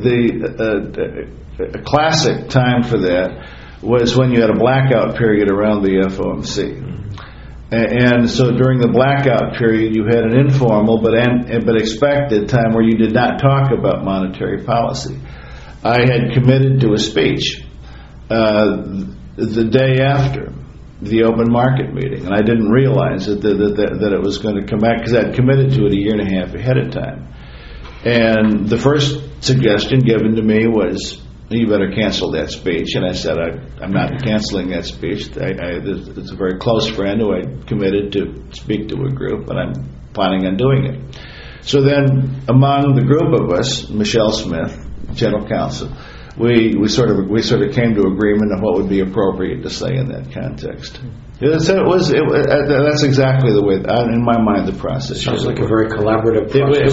A classic time for that was when you had a blackout period around the FOMC. And so during the blackout period, you had an informal but expected time where you did not talk about monetary policy. I had committed to a speech the day after the open market meeting, and I didn't realize that it was going to come back, because I'd committed to it a year and a half ahead of time. And the first suggestion given to me was, you better cancel that speech. And I said, I'm not canceling that speech. It's a very close friend who I committed to speak to a group, and I'm planning on doing it. So then, among the group of us, Michelle Smith, General Counsel, we sort of came to agreement on what would be appropriate to say in that context. That's exactly the way, in my mind, the process. Sounds like a very collaborative process.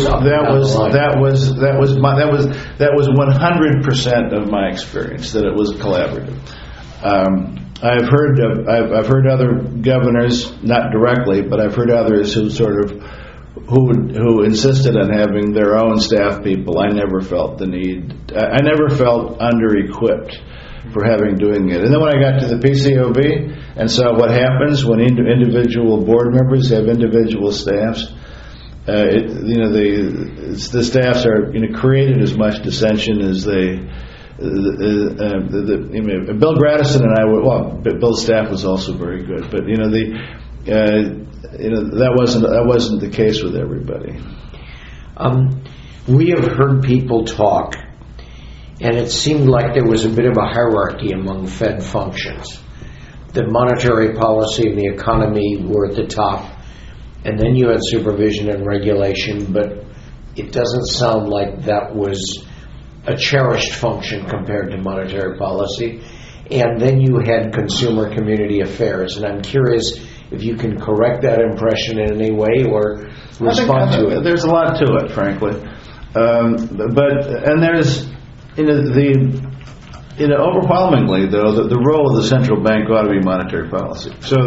That was 100% of my experience, that it was collaborative. I've heard other governors, not directly, but I've heard others who who insisted on having their own staff people. I never felt the need. I never felt under-equipped for doing it. And then when I got to the PCOB and saw what happens when individual board members have individual staffs, the staffs are created as much dissension as they. Bill Gradison and I were, Bill's staff was also very good, but that wasn't the case with everybody. We have heard people talk, and it seemed like there was a bit of a hierarchy among Fed functions. The monetary policy and the economy were at the top, and then you had supervision and regulation, but it doesn't sound like that was a cherished function compared to monetary policy. And then you had consumer community affairs, and I'm curious if you can correct that impression in any way or respond to it. There's a lot to it, frankly, and there's overwhelmingly though the role of the central bank ought to be monetary policy. So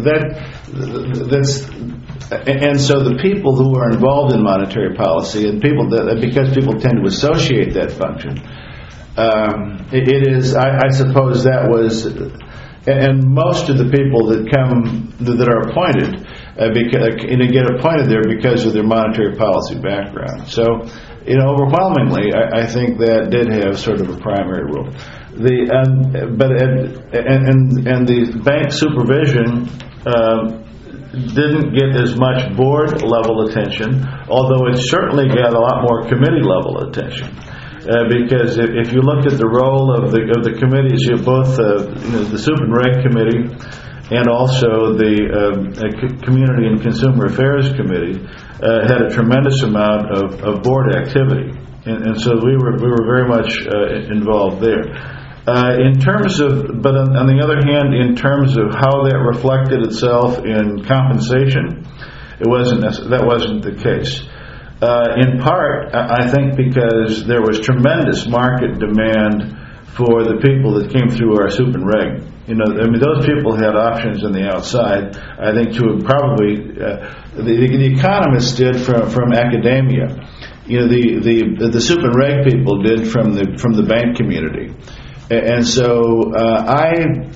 and so the people who are involved in monetary policy, and because people tend to associate that function, it is. I suppose that was. And most of the people that are appointed and to get appointed there because of their monetary policy background. So, overwhelmingly, I think that did have sort of a primary role. The bank supervision didn't get as much board level attention, although it certainly got a lot more committee level attention. Because if you looked at the role of the committees, you have both the Sup and Reg Committee and also the Community and Consumer Affairs Committee had a tremendous amount of board activity, and so we were very much involved there. In terms of, but on the other hand, in terms of how that reflected itself in compensation, that wasn't the case. In part, I think because there was tremendous market demand for the people that came through our Sup and Reg. Those people had options on the outside. I think to probably the economists did from academia. The Sup and Reg people did from the bank community. And so I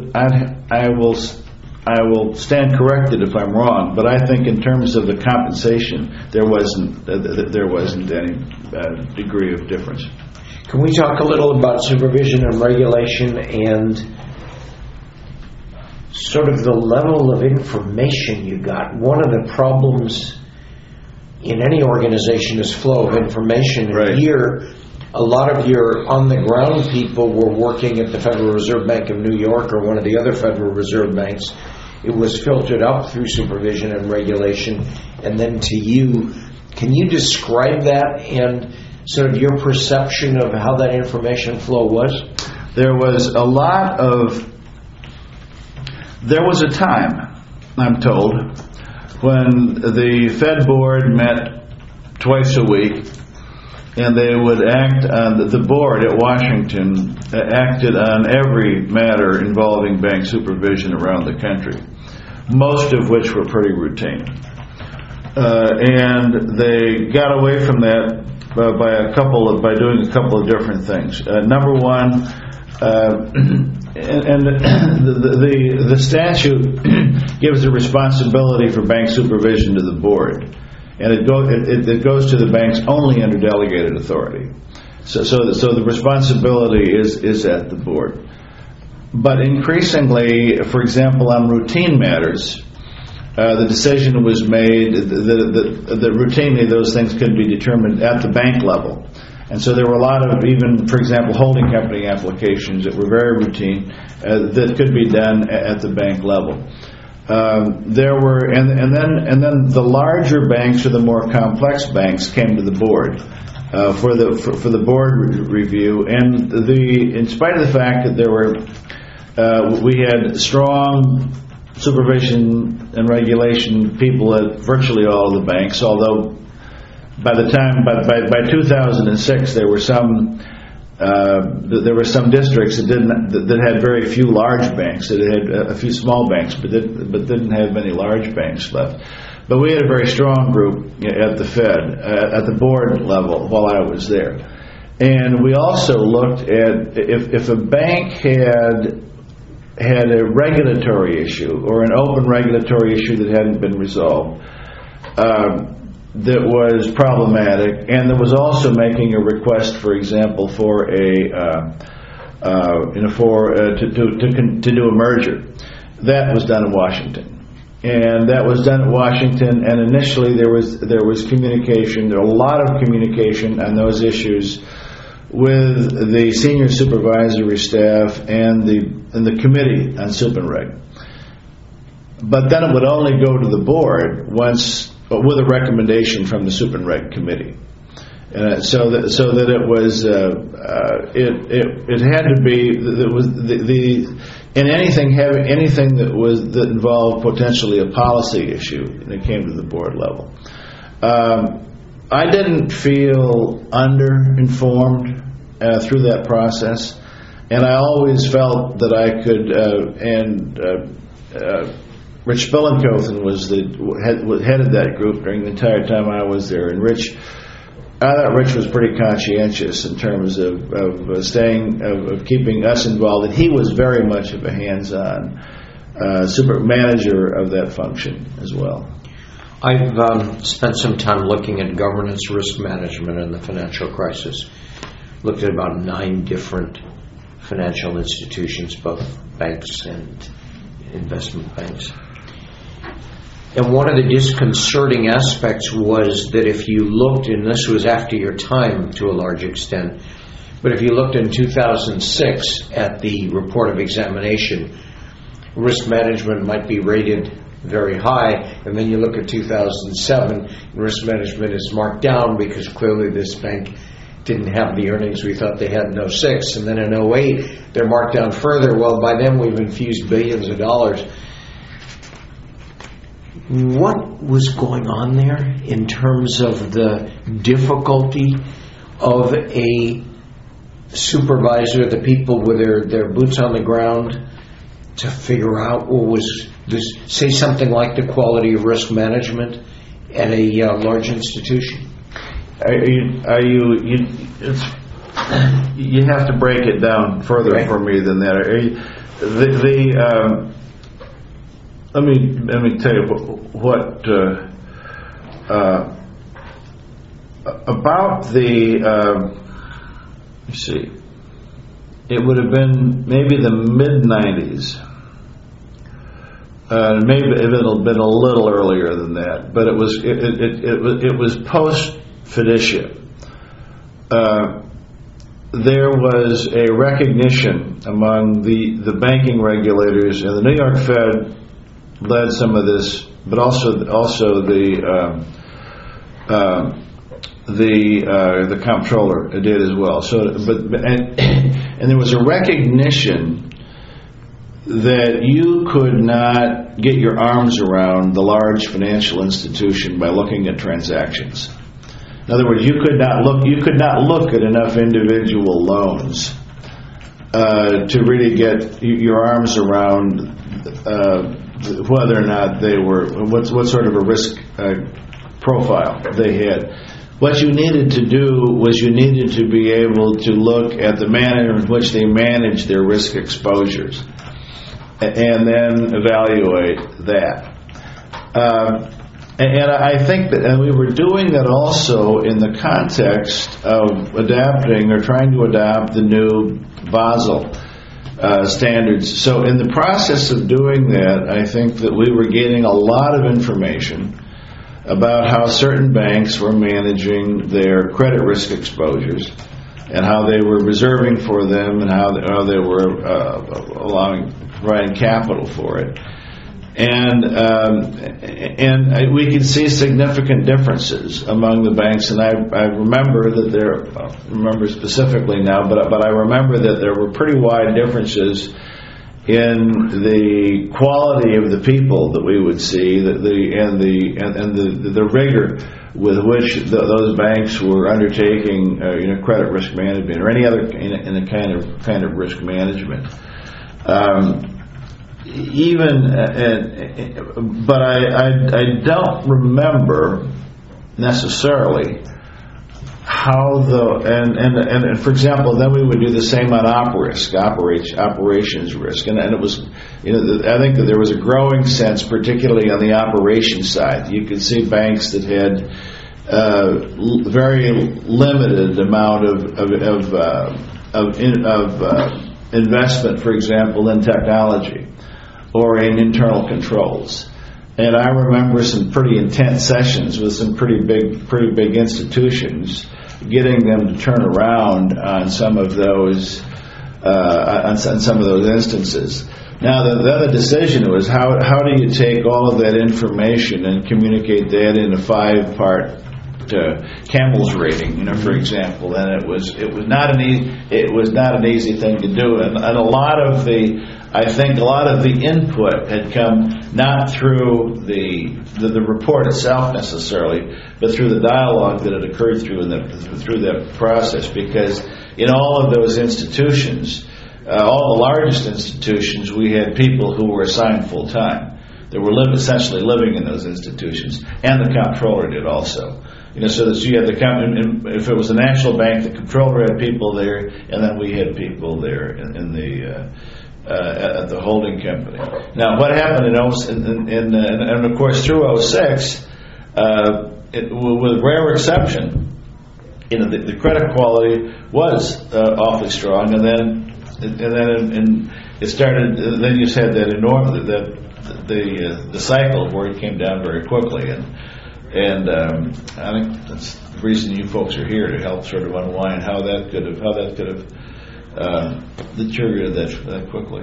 will stand corrected if I'm wrong, but I think in terms of the compensation, there wasn't any degree of difference. Can we talk a little about supervision and regulation and sort of the level of information you got? One of the problems in any organization is flow of information. Right. Here, a lot of your on-the-ground people were working at the Federal Reserve Bank of New York or one of the other Federal Reserve banks. It was filtered up through supervision and regulation and then to you. Can you describe that and sort of your perception of how that information flow was? There was a time, I'm told, when the Fed board met twice a week, and they would act on the board at Washington acted on every matter involving bank supervision around the country, most of which were pretty routine. And they got away from that by doing a couple of different things. Number one, the statute gives the responsibility for bank supervision to the board. And it goes to the banks only under delegated authority. So the responsibility is at the board. But increasingly, for example, on routine matters, the decision was made that routinely those things could be determined at the bank level. And so there were a lot of, even, for example, holding company applications that were very routine that could be done at the bank level. There were, and then the larger banks or the more complex banks came to the board for the board review. And in spite of the fact that we had strong supervision and regulation people at virtually all of the banks, although by 2006 there were some districts that had very few large banks, that had a few small banks, but didn't have many large banks left. But we had a very strong group at the Fed, at the board level while I was there. And we also looked at if a bank had a regulatory issue or an open regulatory issue that hadn't been resolved, that was problematic, and that was also making a request, for example, to do a merger. That was done in Washington, and initially there was communication. There was a lot of communication on those issues with the senior supervisory staff and the committee on Sup and Reg. But then it would only go to the board with a recommendation from the Sup and Reg committee, so that it was it had to be anything that involved potentially a policy issue that came to the board level. I didn't feel under-informed througthrough that process, and I always felt that I could Rich Spillenkoven headed that group during the entire time I was there, and I thought Rich was pretty conscientious in terms of keeping us involved, and he was very much of a hands-on super manager of that function as well. I've spent some time looking at governance risk management in the financial crisis. Looked at about 9 different financial institutions, both banks and investment banks. And one of the disconcerting aspects was that if you looked, and this was after your time to a large extent, but if you looked in 2006 at the report of examination, risk management might be rated very high, and then you look at 2007, and risk management is marked down because clearly this bank didn't have the earnings we thought they had in 06, and then in 08 they're marked down further. Well, by then we've infused billions of dollars. What was going on there in terms of the difficulty of a supervisor, the people with their boots on the ground, to figure out what was this, say something like the quality of risk management at a large institution? You have to break it down further for me than that. Let me tell you what about the. Let's see. It would have been maybe the mid-90s. Maybe it'll been a little earlier than that, but it was post Fiducia. There was a recognition among the banking regulators, and the New York Fed led some of this, but also the comptroller did as well. So, and there was a recognition that you could not get your arms around the large financial institution by looking at transactions. In other words, you could not look at enough individual loans to really get your arms around whether or not they were what sort of a risk profile they had. What you needed to do was you needed to be able to look at the manner in which they manage their risk exposures and then evaluate that. And I think that, and we were doing that also in the context of adapting or trying to adopt the new Basel standards. So in the process of doing that, I think that we were getting a lot of information about how certain banks were managing their credit risk exposures and how they were reserving for them and how they were providing capital for it. And we can see significant differences among the banks, and I remember that remember specifically now, but I remember that there were pretty wide differences in the quality of the people that we would see, and the rigor with which those banks were undertaking credit risk management or any other in a kind of risk management. But I don't remember necessarily how and for example, then we would do the same on operations risk, and it was, I think that there was a growing sense, particularly on the operations side. You could see banks that had very limited amount of investment, for example, in technology or in internal controls. And I remember some pretty intense sessions with some pretty big institutions, getting them to turn around on some of those instances. Now the other decision was how do you take all of that information and communicate that in a 5-part Campbell's rating, for example, and it was not an easy thing to do, and a lot of the input had come not through the report itself necessarily, but through the dialogue that had occurred through that process, because in all of those institutions, all the largest institutions, we had people who were assigned full time. They were essentially living in those institutions, and the comptroller did also. So that you had if it was a national bank, the comptroller had people there, and then we had people there in the at the holding company. Now, what happened and of course through 2006, with rare exception, the credit quality was awfully strong, and then it started. Then you had the cycle where it came down very quickly, and I think that's the reason you folks are here, to help sort of unwind how that could have deteriorated that quickly.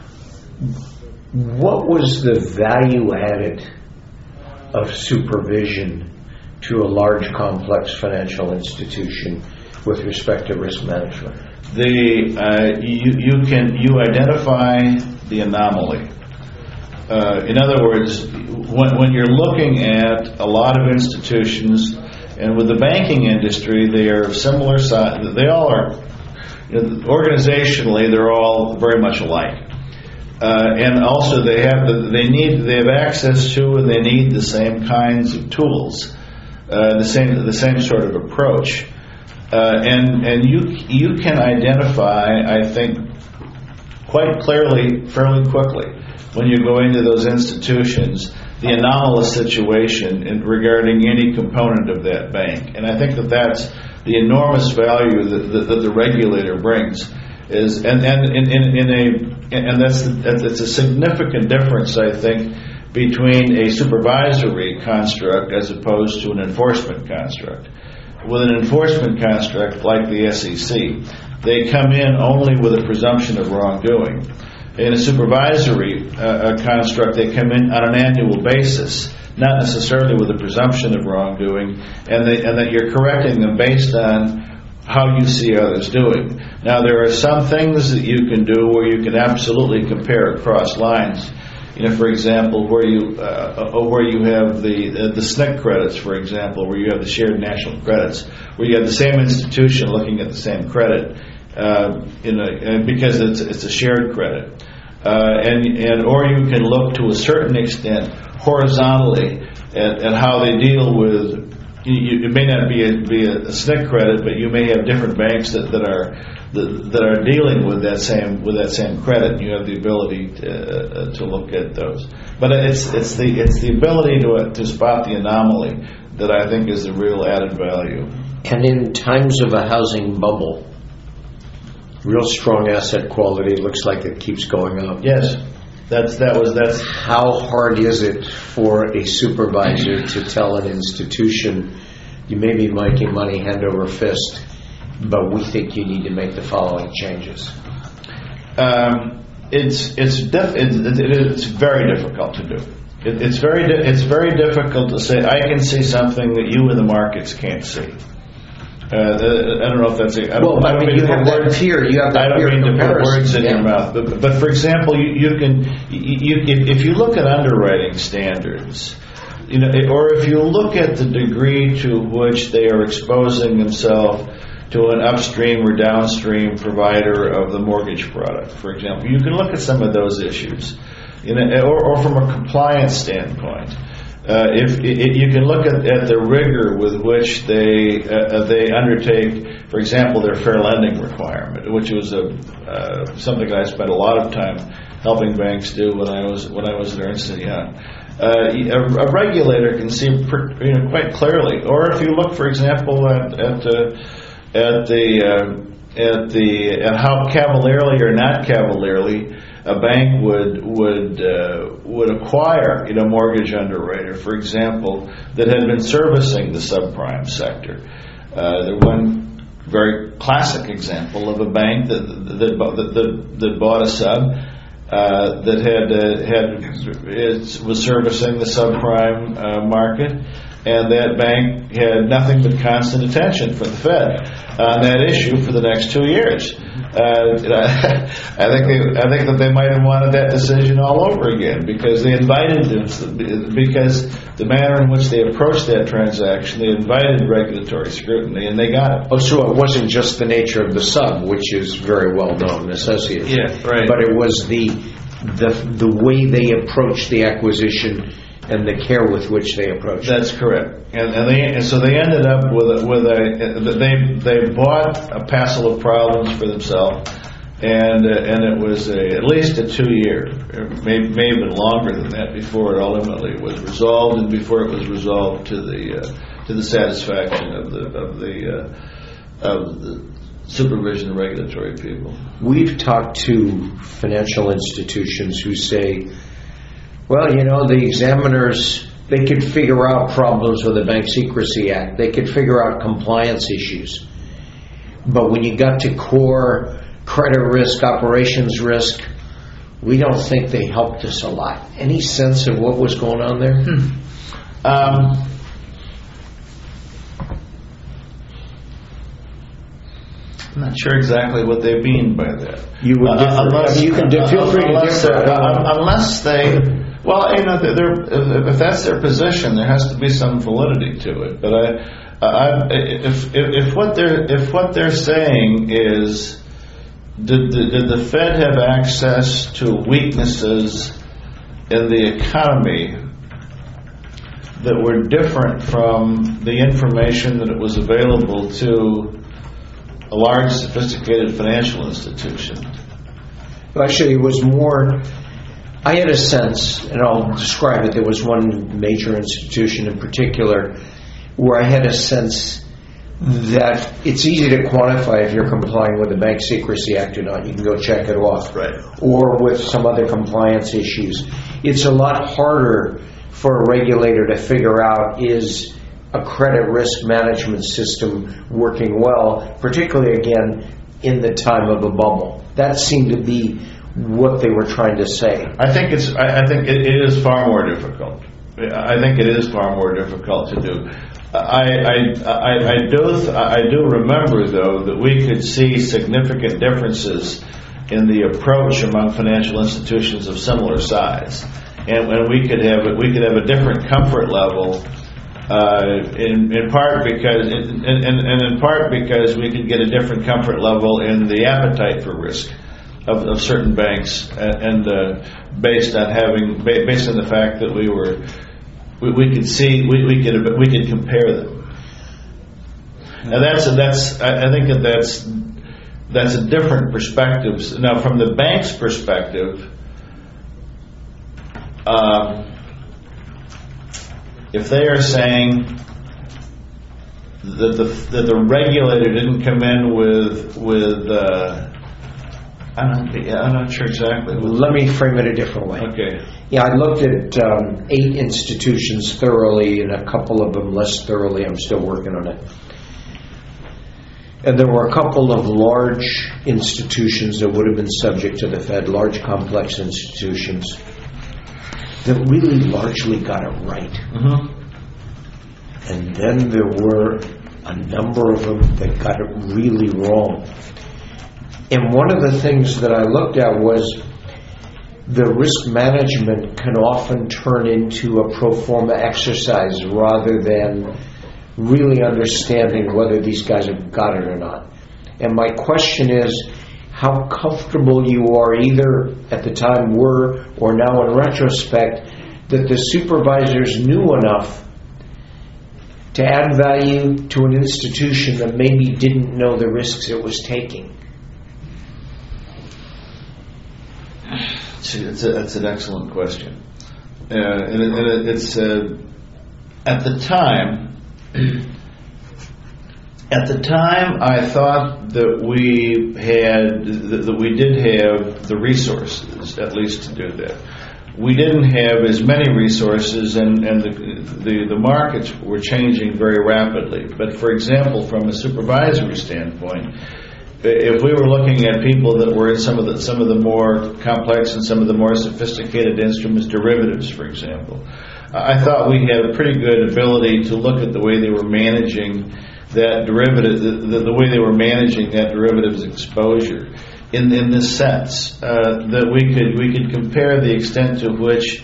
What was the value added of supervision to a large, complex financial institution with respect to risk management? You identify the anomaly. In other words, when you're looking at a lot of institutions, and with the banking industry, they are similar size. They all are, organizationally, they're all very much alike. And also they have access to, and they need the same kinds of tools, the same sort of approach, and you can identify, I think, quite clearly, fairly quickly, when you go into those institutions, the anomalous situation regarding any component of that bank. And I think that's the enormous value that the regulator brings. That's a significant difference, I think, between a supervisory construct as opposed to an enforcement construct. With an enforcement construct like the SEC, they come in only with a presumption of wrongdoing. In a supervisory construct, they come in on an annual basis, not necessarily with a presumption of wrongdoing, and that you're correcting them based on how you see others doing. Now, there are some things that you can do where you can absolutely compare across lines. For example, where you have the SNC credits, for example, where you have the shared national credits, where you have the same institution looking at the same credit, because it's a shared credit, or you can look to a certain extent horizontally at how they deal with. It may not be a SNC credit, but you may have different banks that are dealing with that same credit, and you have the ability to look at those. But it's the ability to spot the anomaly that I think is the real added value. And in times of a housing bubble, real strong asset quality looks like it keeps going up. Yes. That's how hard is it for a supervisor to tell an institution, you may be making money hand over fist, but we think you need to make the following changes? It's very difficult to do. It's very difficult to say, I can see something that you in the markets can't see. I don't know if that's it. You have that peer. You have that I don't peer mean to put comparison. words in your mouth, but for example, if you look at underwriting standards, or if you look at the degree to which they are exposing themselves to an upstream or downstream provider of the mortgage product, for example, you can look at some of those issues, or from a compliance standpoint. If you can look at the rigor with which they undertake, for example, their fair lending requirement, which was something that I spent a lot of time helping banks do when I was at Ernst & Young. A regulator can see quite clearly. Or if you look, for example, at how cavalierly or not cavalierly a bank would acquire a mortgage underwriter, for example, that had been servicing the subprime sector. There's one very classic example of a bank that bought a sub that was servicing the subprime market, and that bank had nothing but constant attention from the Fed on that issue for the next 2 years. I think that they might have wanted that decision all over again, because they invited them, because the manner in which they approached that transaction, they invited regulatory scrutiny, and they got it. Oh, so it wasn't just the nature of the sub, which is very well known, associated. Yeah, right. But it was the way they approached the acquisition and the care with which they approached. That's correct. And so they ended up they bought a passel of problems for themselves, and it was at least a 2-year, may have been longer than that before it ultimately was resolved, and before it was resolved to the satisfaction of the supervision and regulatory people. We've talked to financial institutions who say, well, the examiners, they could figure out problems with the Bank Secrecy Act. They could figure out compliance issues. But when you got to core credit risk, operations risk, we don't think they helped us a lot. Any sense of what was going on there? I'm not sure exactly what they mean by that. You would differ. You can feel free to differ. Unless they, well, if that's their position, there has to be some validity to it. But if what they're saying is, did the Fed have access to weaknesses in the economy that were different from the information that it was available to a large, sophisticated financial institution? Well, actually, it was more, I had a sense, and I'll describe it, there was one major institution in particular where I had a sense that it's easy to quantify if you're complying with the Bank Secrecy Act or not. You can go check it off. Right. Or with some other compliance issues. It's a lot harder for a regulator to figure out, is a credit risk management system working well, particularly, again, in the time of a bubble. That seemed to be what they were trying to say. I think it is far more difficult. I think it is far more difficult to do. I do remember, though, that we could see significant differences in the approach among financial institutions of similar size, and we could have a different comfort level. In part because we could get a different comfort level in the appetite for risk of certain banks, and based on the fact that we could compare them. And I think that's a different perspective. Now, from the bank's perspective, if they are saying that the regulator didn't come in with I'm not sure exactly. Let me frame it a different way. Okay. Yeah, I looked at 8 institutions thoroughly, and a couple of them less thoroughly. I'm still working on it. And there were a couple of large institutions that would have been subject to the Fed, large complex institutions, that really largely got it right. Mm-hmm. And then there were a number of them that got it really wrong. And one of the things that I looked at was the risk management can often turn into a pro forma exercise rather than really understanding whether these guys have got it or not. And my question is, how comfortable you are, either at the time were or now in retrospect, that the supervisors knew enough to add value to an institution that maybe didn't know the risks it was taking. That's an excellent question. And it's at the time. At the time, I thought that we did have the resources, at least, to do that. We didn't have as many resources, and the markets were changing very rapidly. But for example, from a supervisory standpoint, if we were looking at people that were in some of the more complex and some of the more sophisticated instruments, derivatives, for example, I thought we had a pretty good ability to look at the way they were managing that derivative, the way they were managing that derivatives exposure, in this sense that we could compare the extent to which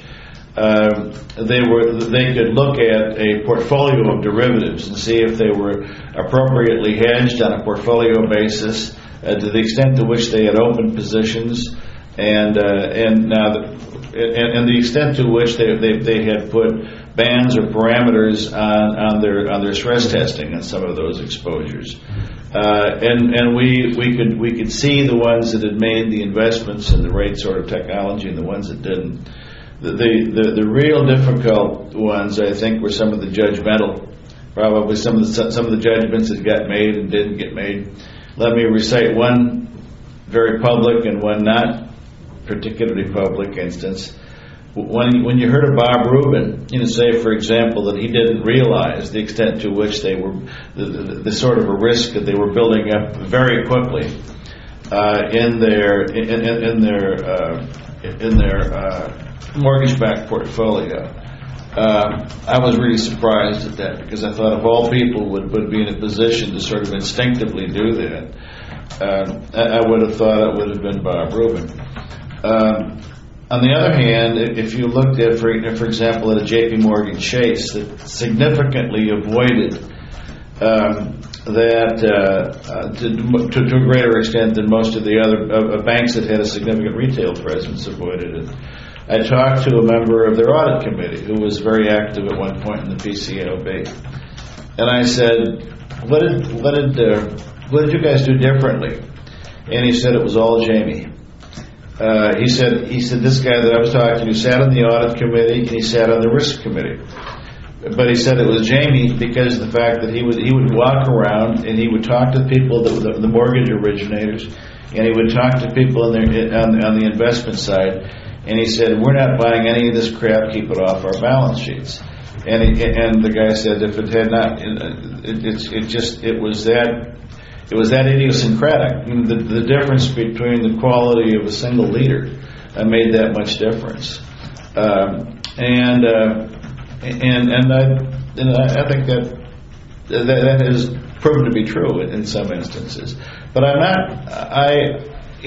they could look at a portfolio of derivatives and see if they were appropriately hedged on a portfolio basis, to the extent to which they had open positions, and now and the extent to which they had put bans or parameters on their stress testing on some of those exposures, and we could see the ones that had made the investments in the right sort of technology and the ones that didn't. The real difficult ones, I think, were some of the judgmental, probably some of the judgments that got made and didn't get made. Let me recite one very public and one not particularly public instance. When you heard of Bob Rubin, say, for example, that he didn't realize the extent to which they were the sort of a risk that they were building up very quickly in their mortgage-backed portfolio. I was really surprised at that, because I thought if all people would be in a position to sort of instinctively do that, I would have thought it would have been Bob Rubin. On the other hand, if you looked at, for example, at a J.P. Morgan Chase that significantly avoided that to a greater extent than most of the other banks that had a significant retail presence avoided it. I talked to a member of their audit committee who was very active at one point in the PCAOB, and I said, "What did you guys do differently?" And he said it was all Jamie. He said this guy that I was talking to sat on the audit committee and he sat on the risk committee, but he said it was Jamie because of the fact that he would walk around and he would talk to people, the mortgage originators, and he would talk to people on the investment side. And he said, "We're not buying any of this crap. Keep it off our balance sheets." And the guy said, "If it had not, it was that idiosyncratic. The difference between the quality of a single leader made that much difference." And I think that has proven to be true in some instances. But I'm not.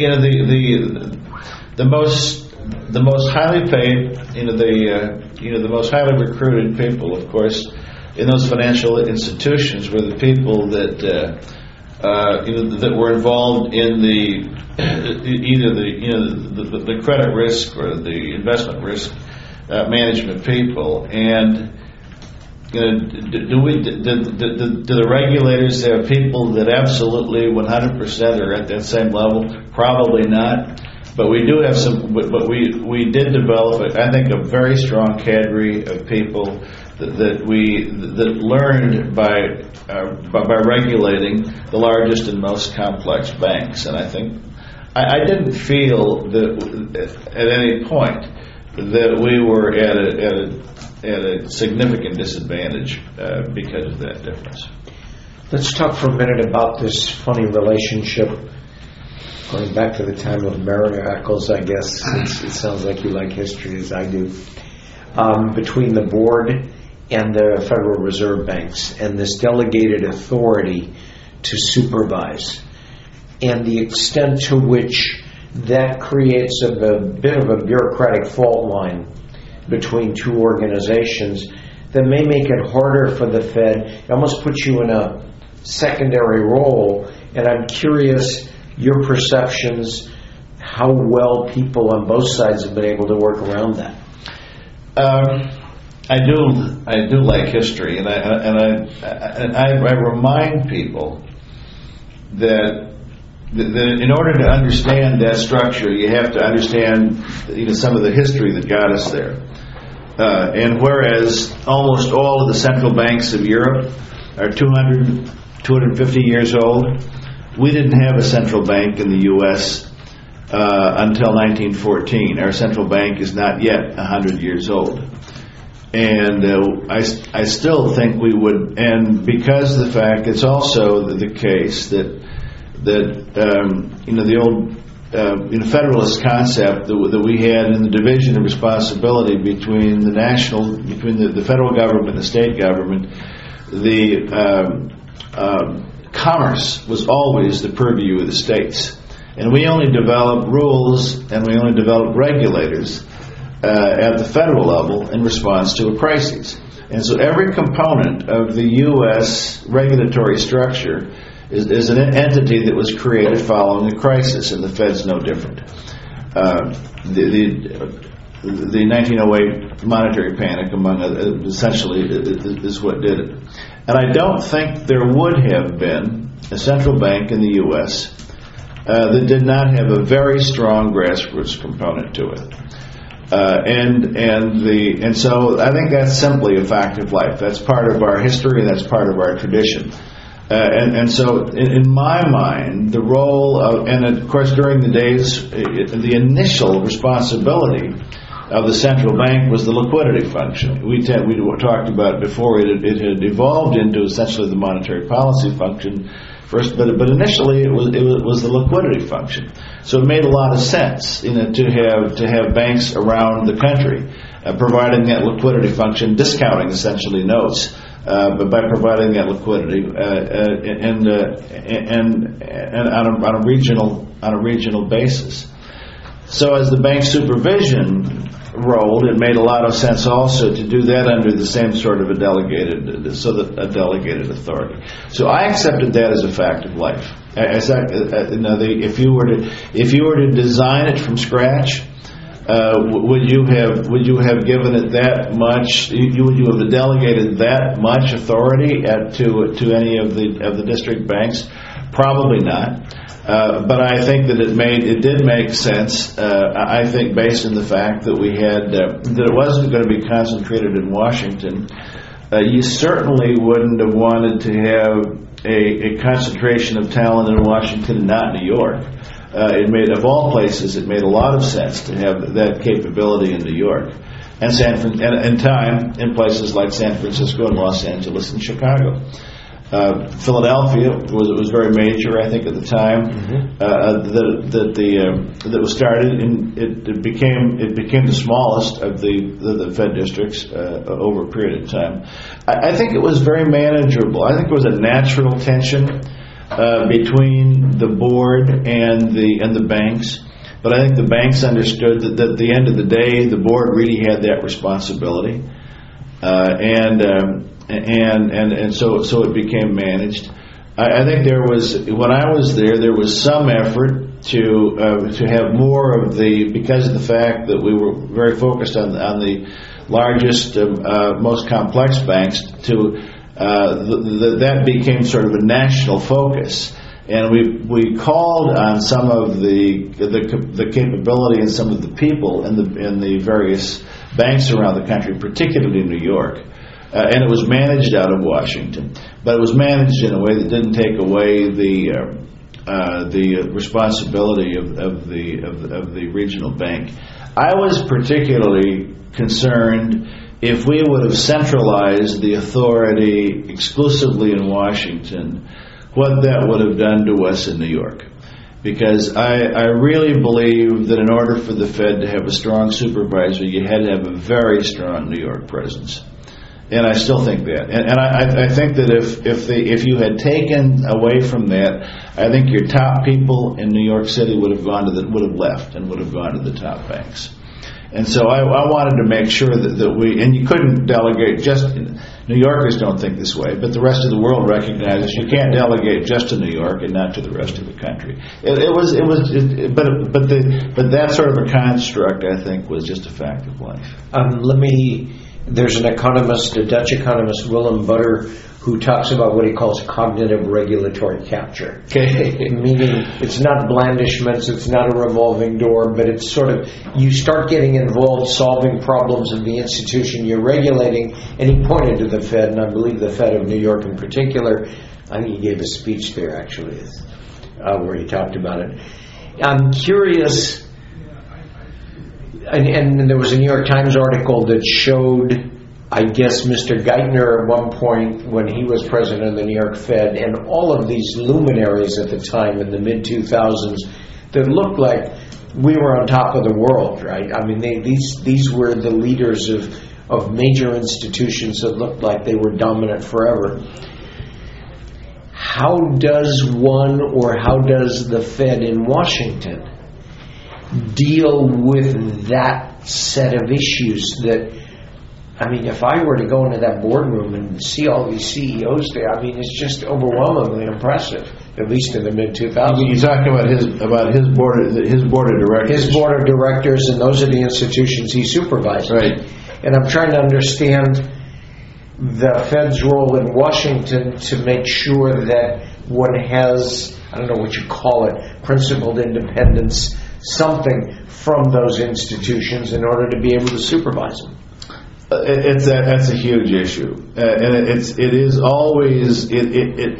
The most highly paid, the most highly recruited people, of course, in those financial institutions were the people that that were involved in either the credit risk or the investment risk management people. And do the regulators have people that absolutely 100% are at that same level? Probably not. But we do have some. But we did develop, I think, a very strong cadre of people that learned by regulating the largest and most complex banks. And I think I didn't feel that at any point that we were at a significant disadvantage because of that difference. Let's talk for a minute about this funny relationship, going back to the time of miracles, I guess, since it sounds like you like history as I do, between the board and the Federal Reserve banks and this delegated authority to supervise, and the extent to which that creates a bit of a bureaucratic fault line between two organizations that may make it harder for the Fed. It almost puts you in a secondary role, and I'm curious your perceptions, how well people on both sides have been able to work around that. I do like history, and I remind people that in order to understand that structure, you have to understand some of the history that got us there. And whereas almost all of the central banks of Europe are 250 years old, we didn't have a central bank in the U.S. Until 1914. Our central bank is not yet 100 years old. And I still think we would, and because of the fact it's also the case that the old federalist concept that we had in the division of responsibility between the federal government and the state government, commerce was always the purview of the states, and we only developed rules and we only developed regulators at the federal level in response to a crisis. And so every component of the U.S. regulatory structure is an entity that was created following a crisis, and the Fed's no different. the 1908 monetary panic, among other, essentially is what did it. And I don't think there would have been a central bank in the U.S. That did not have a very strong grassroots component to it. And so I think that's simply a fact of life. That's part of our history, and that's part of our tradition. And so in my mind, the role of, and of course during the days, the initial responsibility of the central bank was the liquidity function. We talked about before, it had evolved into essentially the monetary policy function first, but initially it was the liquidity function. So it made a lot of sense, to have banks around the country providing that liquidity function, discounting essentially notes, but by providing that liquidity and on a regional basis. So as the bank supervision rolled, it made a lot of sense also to do that under the same sort of a delegated authority. So I accepted that as a fact of life. If you were to design it from scratch, would you have given it that much? Would you have delegated that much authority to any of the district banks? Probably not. But I think that it did make sense. I think based on the fact that we had that it wasn't going to be concentrated in Washington. You certainly wouldn't have wanted to have a concentration of talent in Washington, not New York. Of all places, it made a lot of sense to have that capability in New York, and in places like San Francisco and Los Angeles and Chicago. Philadelphia was very major, I think, at the time that was started, and it became the smallest of the Fed districts over a period of time. I think it was very manageable. I think there was a natural tension between the board and the banks, but I think the banks understood that at the end of the day, the board really had that responsibility, and so it became managed. I think when I was there was some effort to have more of because of the fact that we were very focused on the largest, most complex banks, that became sort of a national focus, and we called on some of the capability and some of the people in the various banks around the country, particularly in New York. And it was managed out of Washington, but it was managed in a way that didn't take away the responsibility of the regional bank. I was particularly concerned if we would have centralized the authority exclusively in Washington, what that would have done to us in New York. Because I really believe that in order for the Fed to have a strong supervisor, you had to have a very strong New York presence. And I still think that, and I think that if you had taken away from that, I think your top people in New York City would have left and would have gone to the top banks. And so I wanted to make sure that we, and you couldn't delegate just. New Yorkers don't think this way, but the rest of the world recognizes you can't delegate just to New York and not to the rest of the country. But that sort of a construct, I think, was just a fact of life. There's an economist, a Dutch economist, Willem Butter, who talks about what he calls cognitive regulatory capture. Okay. Meaning it's not blandishments, it's not a revolving door, but it's sort of, you start getting involved solving problems of the institution you're regulating. And he pointed to the Fed, and I believe the Fed of New York in particular. I think he gave a speech there, actually, where he talked about it. I'm curious. And there was a New York Times article that showed, I guess, Mr. Geithner at one point when he was president of the New York Fed, and all of these luminaries at the time in the mid-2000s that looked like we were on top of the world, right? I mean, these were the leaders of major institutions that looked like they were dominant forever. How does the Fed in Washington deal with that set of issues that, I mean, if I were to go into that boardroom and see all these CEOs there, I mean, it's just overwhelmingly impressive. at least in the You're mid-2000s. talking about his board of directors. His board of directors, and those are the institutions he supervises. Right. And I'm trying to understand the Fed's role in Washington to make sure that one has, I don't know what you call it, principled independence, something from those institutions in order to be able to supervise them. That's a huge issue, and it is always you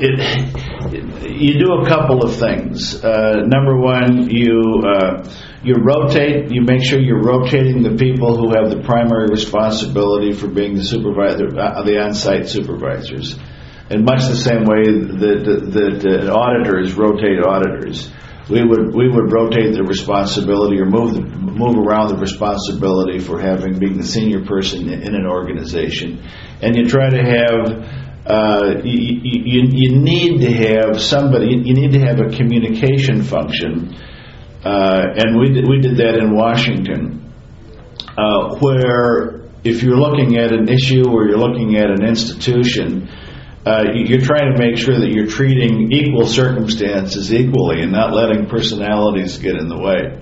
do a couple of things. Number one, you rotate. You make sure you're rotating the people who have the primary responsibility for being the supervisor, the on-site supervisors, in much the same way that auditors rotate auditors. We would rotate the responsibility or move around the responsibility for being the senior person in an organization, and you try to have you need to have somebody. You need to have a communication function, and we did that in Washington, where if you're looking at an issue or you're looking at an institution. You're trying to make sure that you're treating equal circumstances equally and not letting personalities get in the way.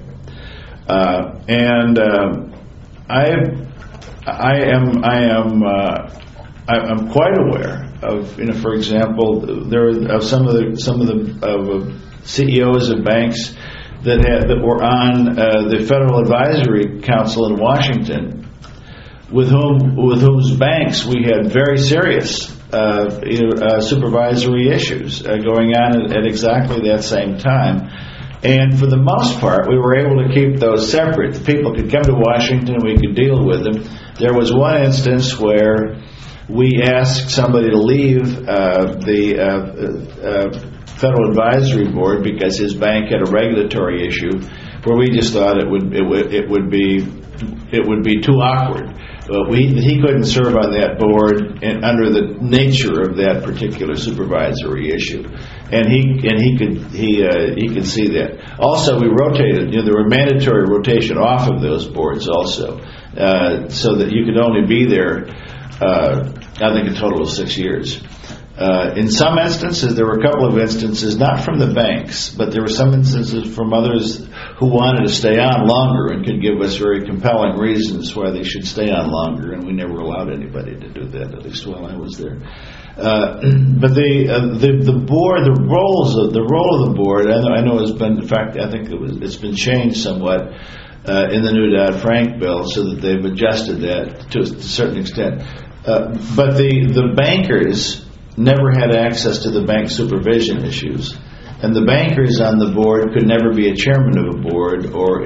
I'm quite aware of, for example, there are some of the CEOs of banks that were on the Federal Advisory Council in Washington, with whose banks we had very serious supervisory issues going on at exactly that same time. And for the most part, we were able to keep those separate. The people could come to Washington and we could deal with them. There was one instance where we asked somebody to leave the Federal Advisory Board because his bank had a regulatory issue where we just thought it would be too awkward. He couldn't serve on that board under the nature of that particular supervisory issue, and he could see that. Also, we rotated. There were mandatory rotation off of those boards also, so that you could only be there. I think a total of 6 years. In some instances, there were a couple of instances, not from the banks, but there were some instances from others who wanted to stay on longer and could give us very compelling reasons why they should stay on longer, and we never allowed anybody to do that, at least while I was there. But the board, the role of the board, I know has been, in fact, I think it's been changed somewhat in the new Dodd-Frank bill, so that they've adjusted that to a certain extent. But the bankers never had access to the bank supervision issues, and the bankers on the board could never be a chairman of a board or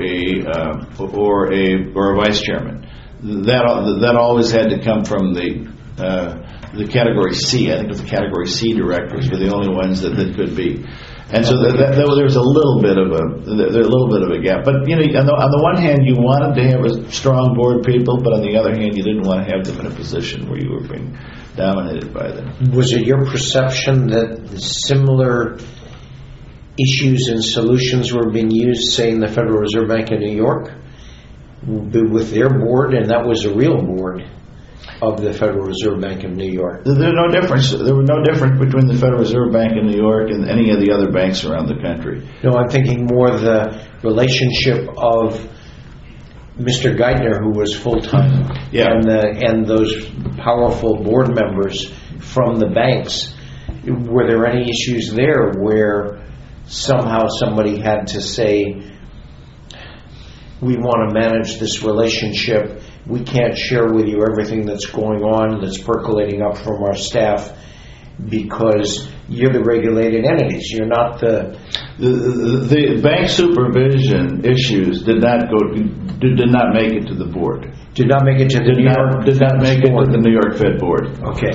a vice chairman. That always had to come from the category C. I think it was the category C directors were the only ones that could be. And so there's a little bit of a gap. But on the one hand, you wanted to have a strong board people, but on the other hand, you didn't want to have them in a position where you were being dominated by them. Was it your perception that similar issues and solutions were being used, say, in the Federal Reserve Bank of New York, with their board, and that was a real board of the Federal Reserve Bank of New York? There was no difference. There was no difference between the Federal Reserve Bank in New York and any of the other banks around the country. No, I'm thinking more the relationship of Mr. Geithner, who was full-time, and those powerful board members from the banks. Were there any issues there where somehow somebody had to say, we want to manage this relationship, we can't share with you everything that's going on, that's percolating up from our staff, because you're the regulated entities, you're not the bank supervision issues did not make it to the board. Did not make it to the New York did not make it to the New York Fed board. Okay.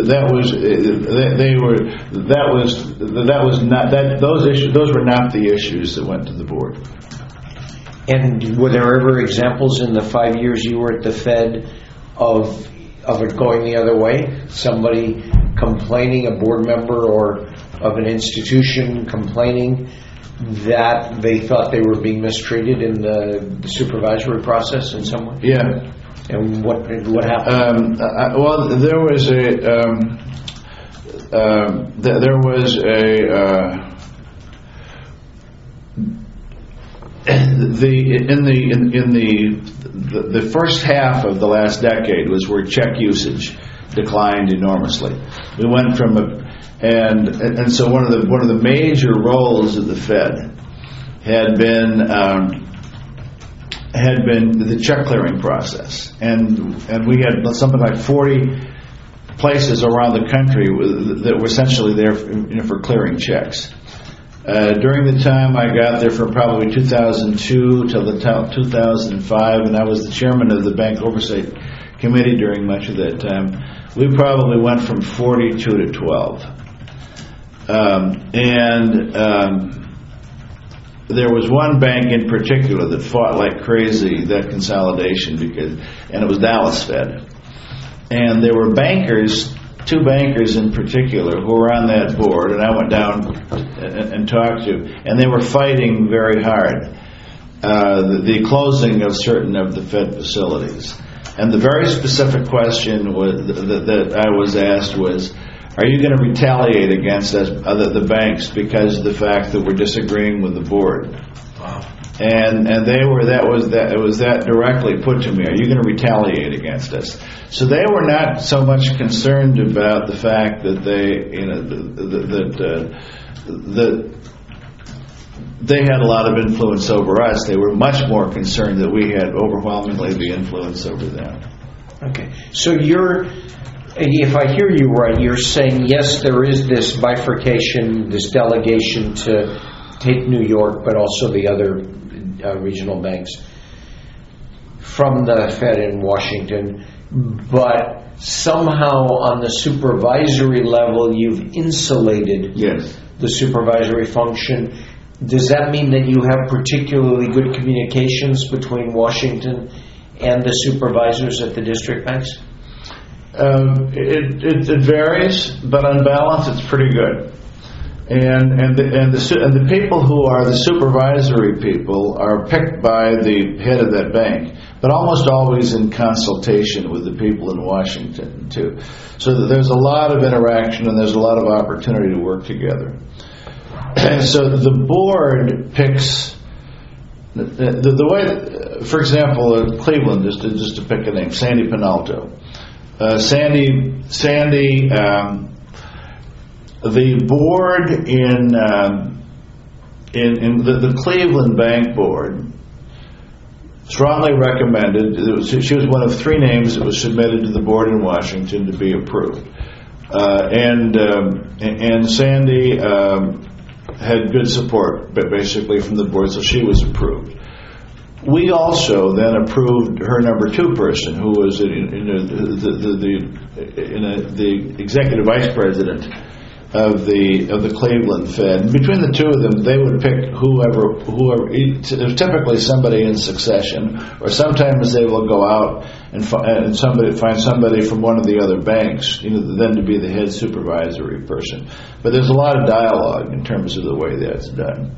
Those were not the issues that went to the board. And were there ever examples in the 5 years you were at the Fed of it going the other way? Somebody complaining, a board member or of an institution complaining that they thought they were being mistreated in the supervisory process in some way? Yeah. And what happened? Well, there was the first half of the last decade was where check usage declined enormously. We went from and so one of the major roles of the Fed had been the check clearing process, and we had something like 40 places around the country that were essentially there for clearing checks. During the time I got there, from probably 2002 till 2005, and I was the chairman of the Bank Oversight Committee during much of that time, we probably went from 42 to 12. There was one bank in particular that fought like crazy that consolidation, and it was Dallas Fed. And there were bankers, 2 bankers in particular, who were on that board, and I went down and talked to, and they were fighting very hard the closing of certain of the Fed facilities. And the very specific question that I was asked was, are you going to retaliate against us, the banks, because of the fact that we're disagreeing with the board? Wow. And it was that directly put to me. Are you going to retaliate against us? So they were not so much concerned about the fact that that they had a lot of influence over us. They were much more concerned that we had overwhelmingly the influence over them. Okay. So if I hear you right, you're saying, yes, there is this bifurcation, this delegation to take New York, but also the other regional banks from the Fed in Washington, but somehow on the supervisory level you've insulated the supervisory function. Does that mean that you have particularly good communications between Washington and the supervisors at the district banks? It varies, but on balance, it's pretty good. And the people who are the supervisory people are picked by the head of that bank, but almost always in consultation with the people in Washington too. So that there's a lot of interaction and there's a lot of opportunity to work together. And so the board picks the way. For example, Cleveland, just to pick a name, Sandy Pinalto. Sandy, the board in the Cleveland Bank board strongly recommended. She was one of 3 names that was submitted to the board in Washington to be approved, and Sandy had good support, but basically from the board, so she was approved. We also then approved her number 2 person, who was the executive vice president of the Cleveland Fed. And between the 2 of them, they would pick whoever. Typically, somebody in succession, or sometimes they will go out and find somebody from one of the other banks, then to be the head supervisory person. But there's a lot of dialogue in terms of the way that's done.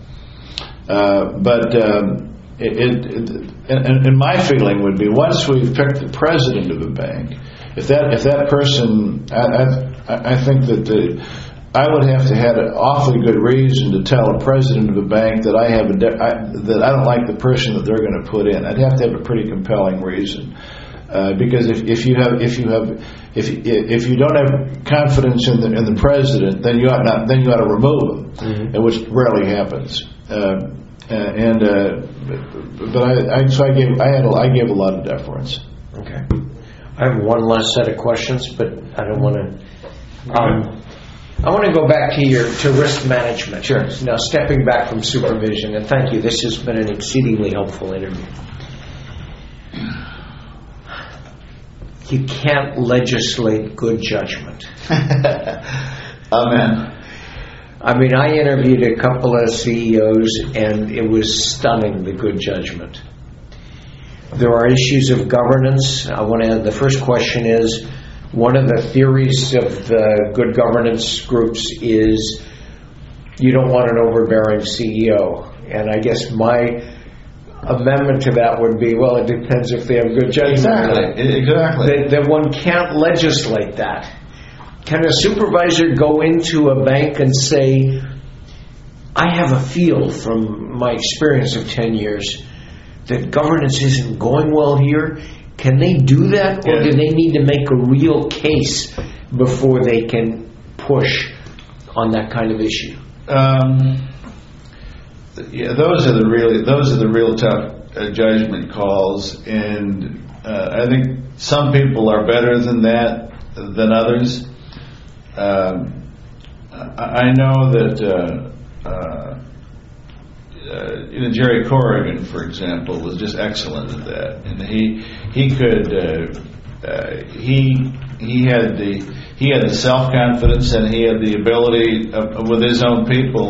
And my feeling would be, once we've picked the president of a bank, if that person, I think that I would have to have an awfully good reason to tell a president of a bank that that I don't like the person that they're going to put in. I'd have to have a pretty compelling reason, because if you don't have confidence in the president, then you ought to remove him, which rarely happens. But I gave a lot of deference. Okay. I have one last set of questions, but I don't want to. I want to go back to risk management. Sure. Now, stepping back from supervision, and thank you. This has been an exceedingly helpful interview. You can't legislate good judgment. Amen. I mean, I interviewed a couple of CEOs, and it was stunning, the good judgment. There are issues of governance. The first question is, one of the theories of the good governance groups is you don't want an overbearing CEO. And I guess my amendment to that would be, well, it depends if they have good judgment. Exactly. That one can't legislate that. Can a supervisor go into a bank and say, I have a feel from my experience of 10 years that governance isn't going well here. Can they do that, or do they need to make a real case before they can push on that kind of issue? Those are the real tough judgment calls, and I think some people are better than that than others. I know that Jerry Corrigan, for example, was just excellent at that, and he had the self-confidence, and he had the ability with his own people,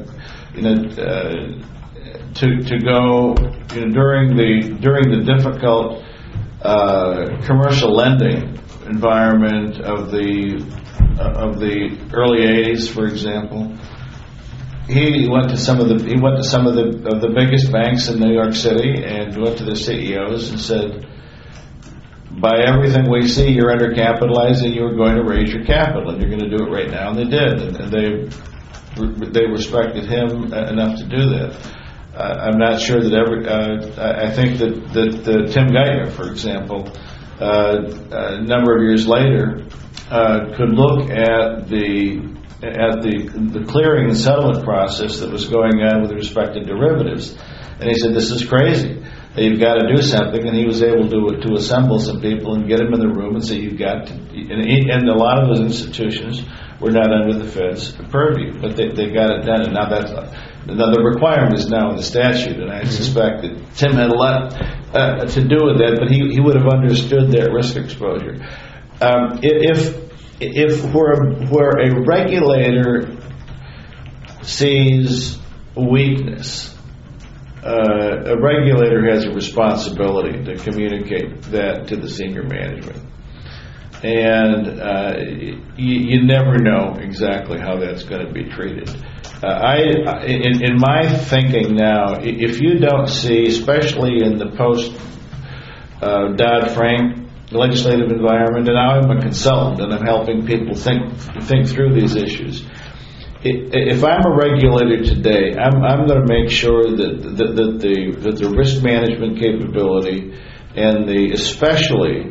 to go during the difficult commercial lending environment of the early 80s, for example. He went to some of the biggest banks in New York City and went to the CEOs and said, by everything we see, you're undercapitalized and you're going to raise your capital, and you're going to do it right now. And they did, and they respected him enough to do that. I'm not sure that I think that Tim Geithner, for example, a number of years later, could look at the clearing and settlement process that was going on with respect to derivatives, and he said, "This is crazy. You've got to do something." And he was able to assemble some people and get them in the room and say, "You've got to." And a lot of those institutions were not under the Fed's purview, but they got it done. And now the requirement is now in the statute, and I suspect that Tim had a lot to do with that, but he would have understood that risk exposure. If where a regulator sees weakness, a regulator has a responsibility to communicate that to the senior management, and you never know exactly how that's going to be treated. In my thinking now, if you don't see, especially in the post Dodd-Frank legislative environment, and I'm a consultant and I'm helping people think through these issues. If I'm a regulator today, I'm going to make sure that the risk management capability and especially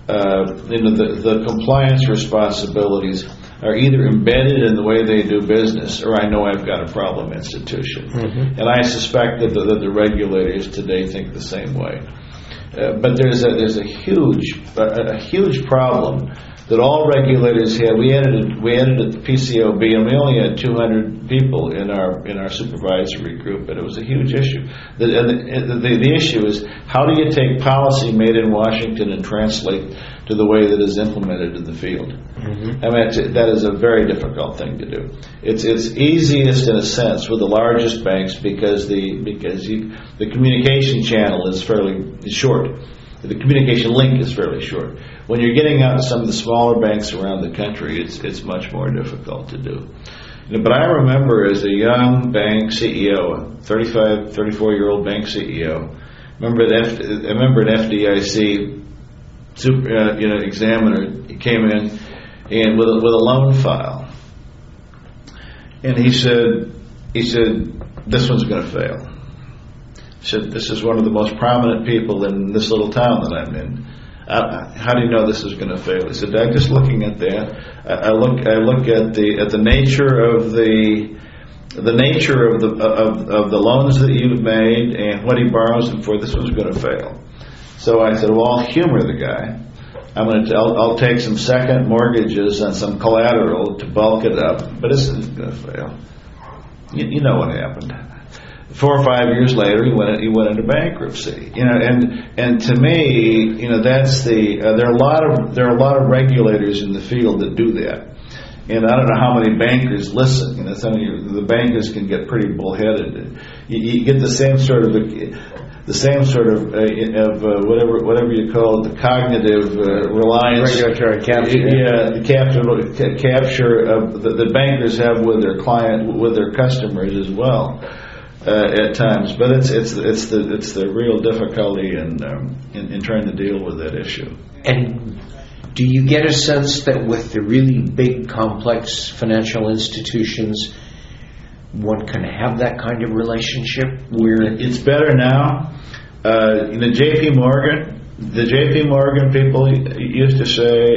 the compliance responsibilities are either embedded in the way they do business, or I know I've got a problem institution. Mm-hmm. And I suspect that the regulators today think the same way. But there's a huge problem that all regulators have. We added at PCOB, and we only had 200 people in our supervisory group, but it was a huge issue. The issue is, how do you take policy made in Washington and translate to the way that is implemented in the field? Mm-hmm. I mean, that is a very difficult thing to do. It's easiest in a sense with the largest banks because the communication channel is fairly short. The communication link is fairly short. When you're getting out to some of the smaller banks around the country, it's much more difficult to do. But I remember as a young bank CEO, 34-year-old bank CEO, I remember an FDIC examiner. He came in and with a loan file, and he said, "This one's going to fail." He said, "This is one of the most prominent people in this little town that I'm in. How do you know this is going to fail?" He said, "I'm just looking at that. I look at the nature of the nature of the loans that you've made and what he borrows them for. This one's going to fail." So I said, "Well, I'll humor the guy. I'll take some second mortgages on some collateral to bulk it up, but this isn't going to fail." You know what happened. 4 or 5 years later, he went into bankruptcy. And to me, that's there are a lot of regulators in the field that do that. And I don't know how many bankers listen. Some of the bankers can get pretty bullheaded. You get the same sort of whatever you call it, the cognitive reliance, regulatory capture. Yeah, the capture of the bankers have with their customers as well. At times, but it's the real difficulty in trying to deal with that issue. And do you get a sense that with the really big, complex financial institutions, one can have that kind of relationship where It's better now. The JP Morgan people used to say,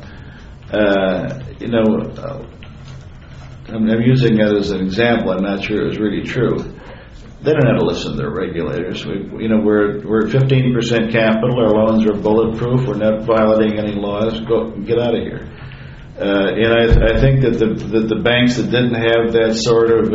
I'm using it as an example. I'm not sure it was really true. They don't have to listen to their regulators. We're at 15% capital. Our loans are bulletproof. We're not violating any laws. Get out of here. And I think that the banks that didn't have that sort of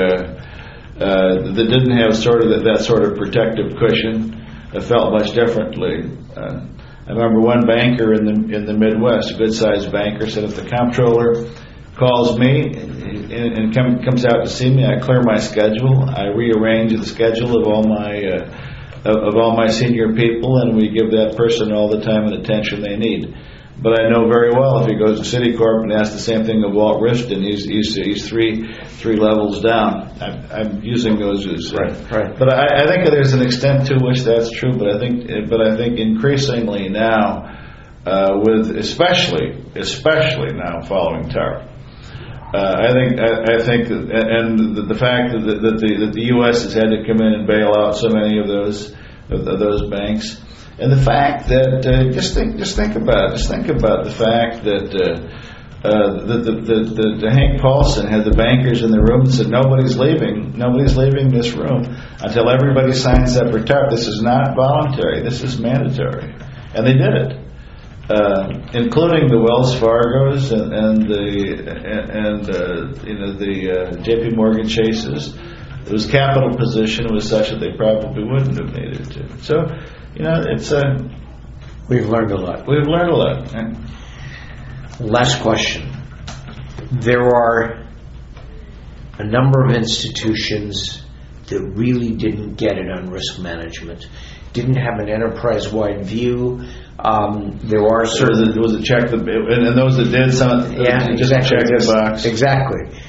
that sort of protective cushion felt much differently. I remember one banker in the Midwest, a good-sized banker, said if the comptroller calls me and comes out to see me, I clear my schedule, I rearrange the schedule of all my senior people, and we give that person all the time and attention they need. But I know very well if he goes to Citicorp and asks the same thing of Walt Rifton, he's three levels down. I'm using those as right. But I think there's an extent to which that's true. But I think increasingly now, with especially now following TARP, I think that, and the fact that the U.S. has had to come in and bail out so many of those banks. And the fact that just think about the fact that Hank Paulson had the bankers in the room and said nobody's leaving this room until everybody signs up for TARP. This is not voluntary. This is mandatory, and they did it, including the Wells Fargos and the J.P. Morgan Chases. It was capital position was such that they probably wouldn't have needed to. So. It's we've learned a lot. We've learned a lot. Last question. There are a number of institutions that really didn't get it on risk management, didn't have an enterprise-wide view. There are certain... There was a check, and those that did some... Yeah, just exactly. Check the box. Exactly.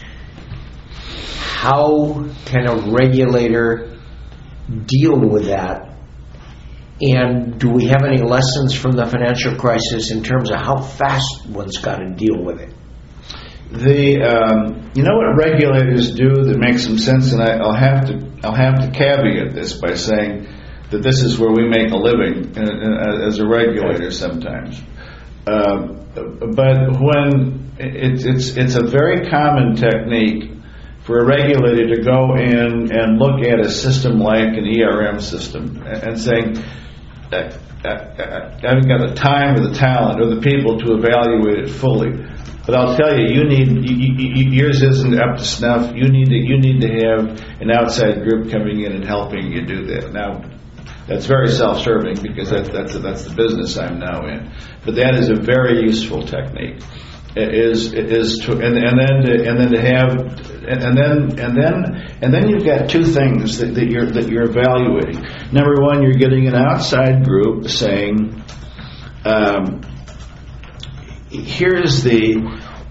How can a regulator deal with that? And do we have any lessons from the financial crisis in terms of how fast one's got to deal with it? What regulators do that makes some sense, and I'll have to caveat this by saying that this is where we make a living as a regulator sometimes. But when it's a very common technique for a regulator to go in and look at a system like an ERM system and saying, I haven't got the time or the talent or the people to evaluate it fully. But I'll tell you, yours isn't up to snuff. You need to have an outside group coming in and helping you do that. Now, that's very self-serving because that's the business I'm now in. But that is a very useful technique. And then you've got two things that you're evaluating. Number one, you're getting an outside group saying, here's the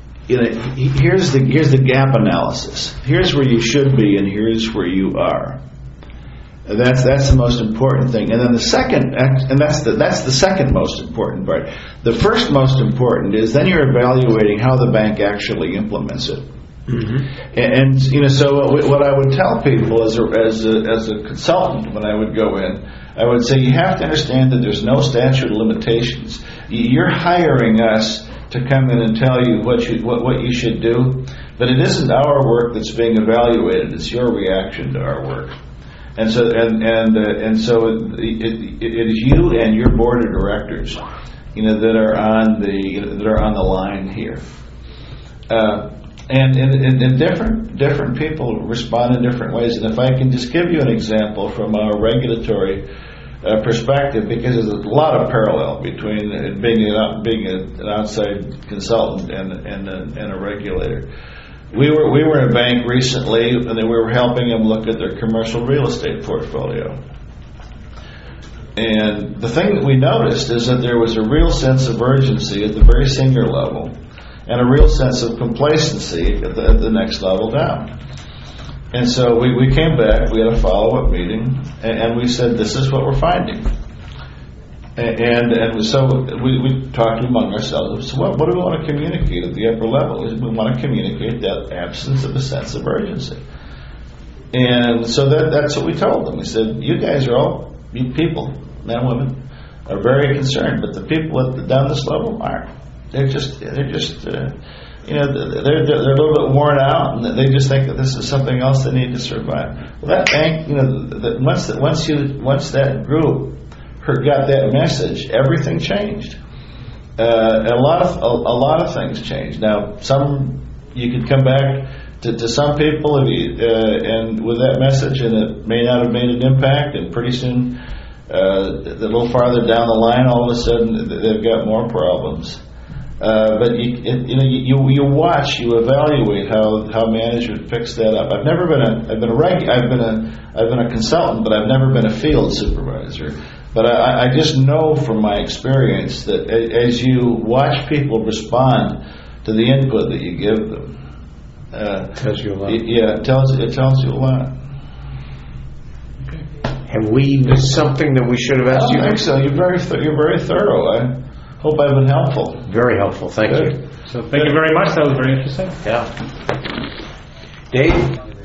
gap analysis. Here's where you should be, and here's where you are. That's the most important thing. And then the second, and that's the second most important part. The first most important is then you're evaluating how the bank actually implements it. Mm-hmm. So what I would tell people as a consultant when I would go in, I would say you have to understand that there's no statute of limitations. You're hiring us to come in and tell you what you should do, but it isn't our work that's being evaluated. It's your reaction to our work. And so it is you and your board of directors, that are on the line here. And different people respond in different ways. And if I can just give you an example from our regulatory perspective, because there's a lot of parallel between being an outside consultant and a regulator. We were in a bank recently, and we were helping them look at their commercial real estate portfolio. And the thing that we noticed is that there was a real sense of urgency at the very senior level, and a real sense of complacency at the next level down. And so we came back, we had a follow-up meeting, and we said, this is what we're finding. And so we talked among ourselves. So what do we want to communicate at the upper level? We want to communicate that absence of a sense of urgency. And so that's what we told them. We said, you guys are all, you people, men and women, are very concerned, but the people down this level aren't. They're just they're a little bit worn out, and they just think that this is something else they need to survive. Well, that bank, once that group got that message, everything changed. A lot of things changed. Now, you could come back to some people and with that message, and it may not have made an impact, and pretty soon, a little farther down the line, all of a sudden they've got more problems. But you watch, you evaluate how management picks that up. I've been a consultant, but I've never been a field supervisor. But I just know from my experience that as you watch people respond to the input that you give them, tells you a lot. Yeah, it tells you a lot. Have we missed something that we should have asked you? I don't think so. You're very thorough. I hope I've been helpful. Very helpful. Thank you. So thank you very much. That was very interesting. Yeah. Dave?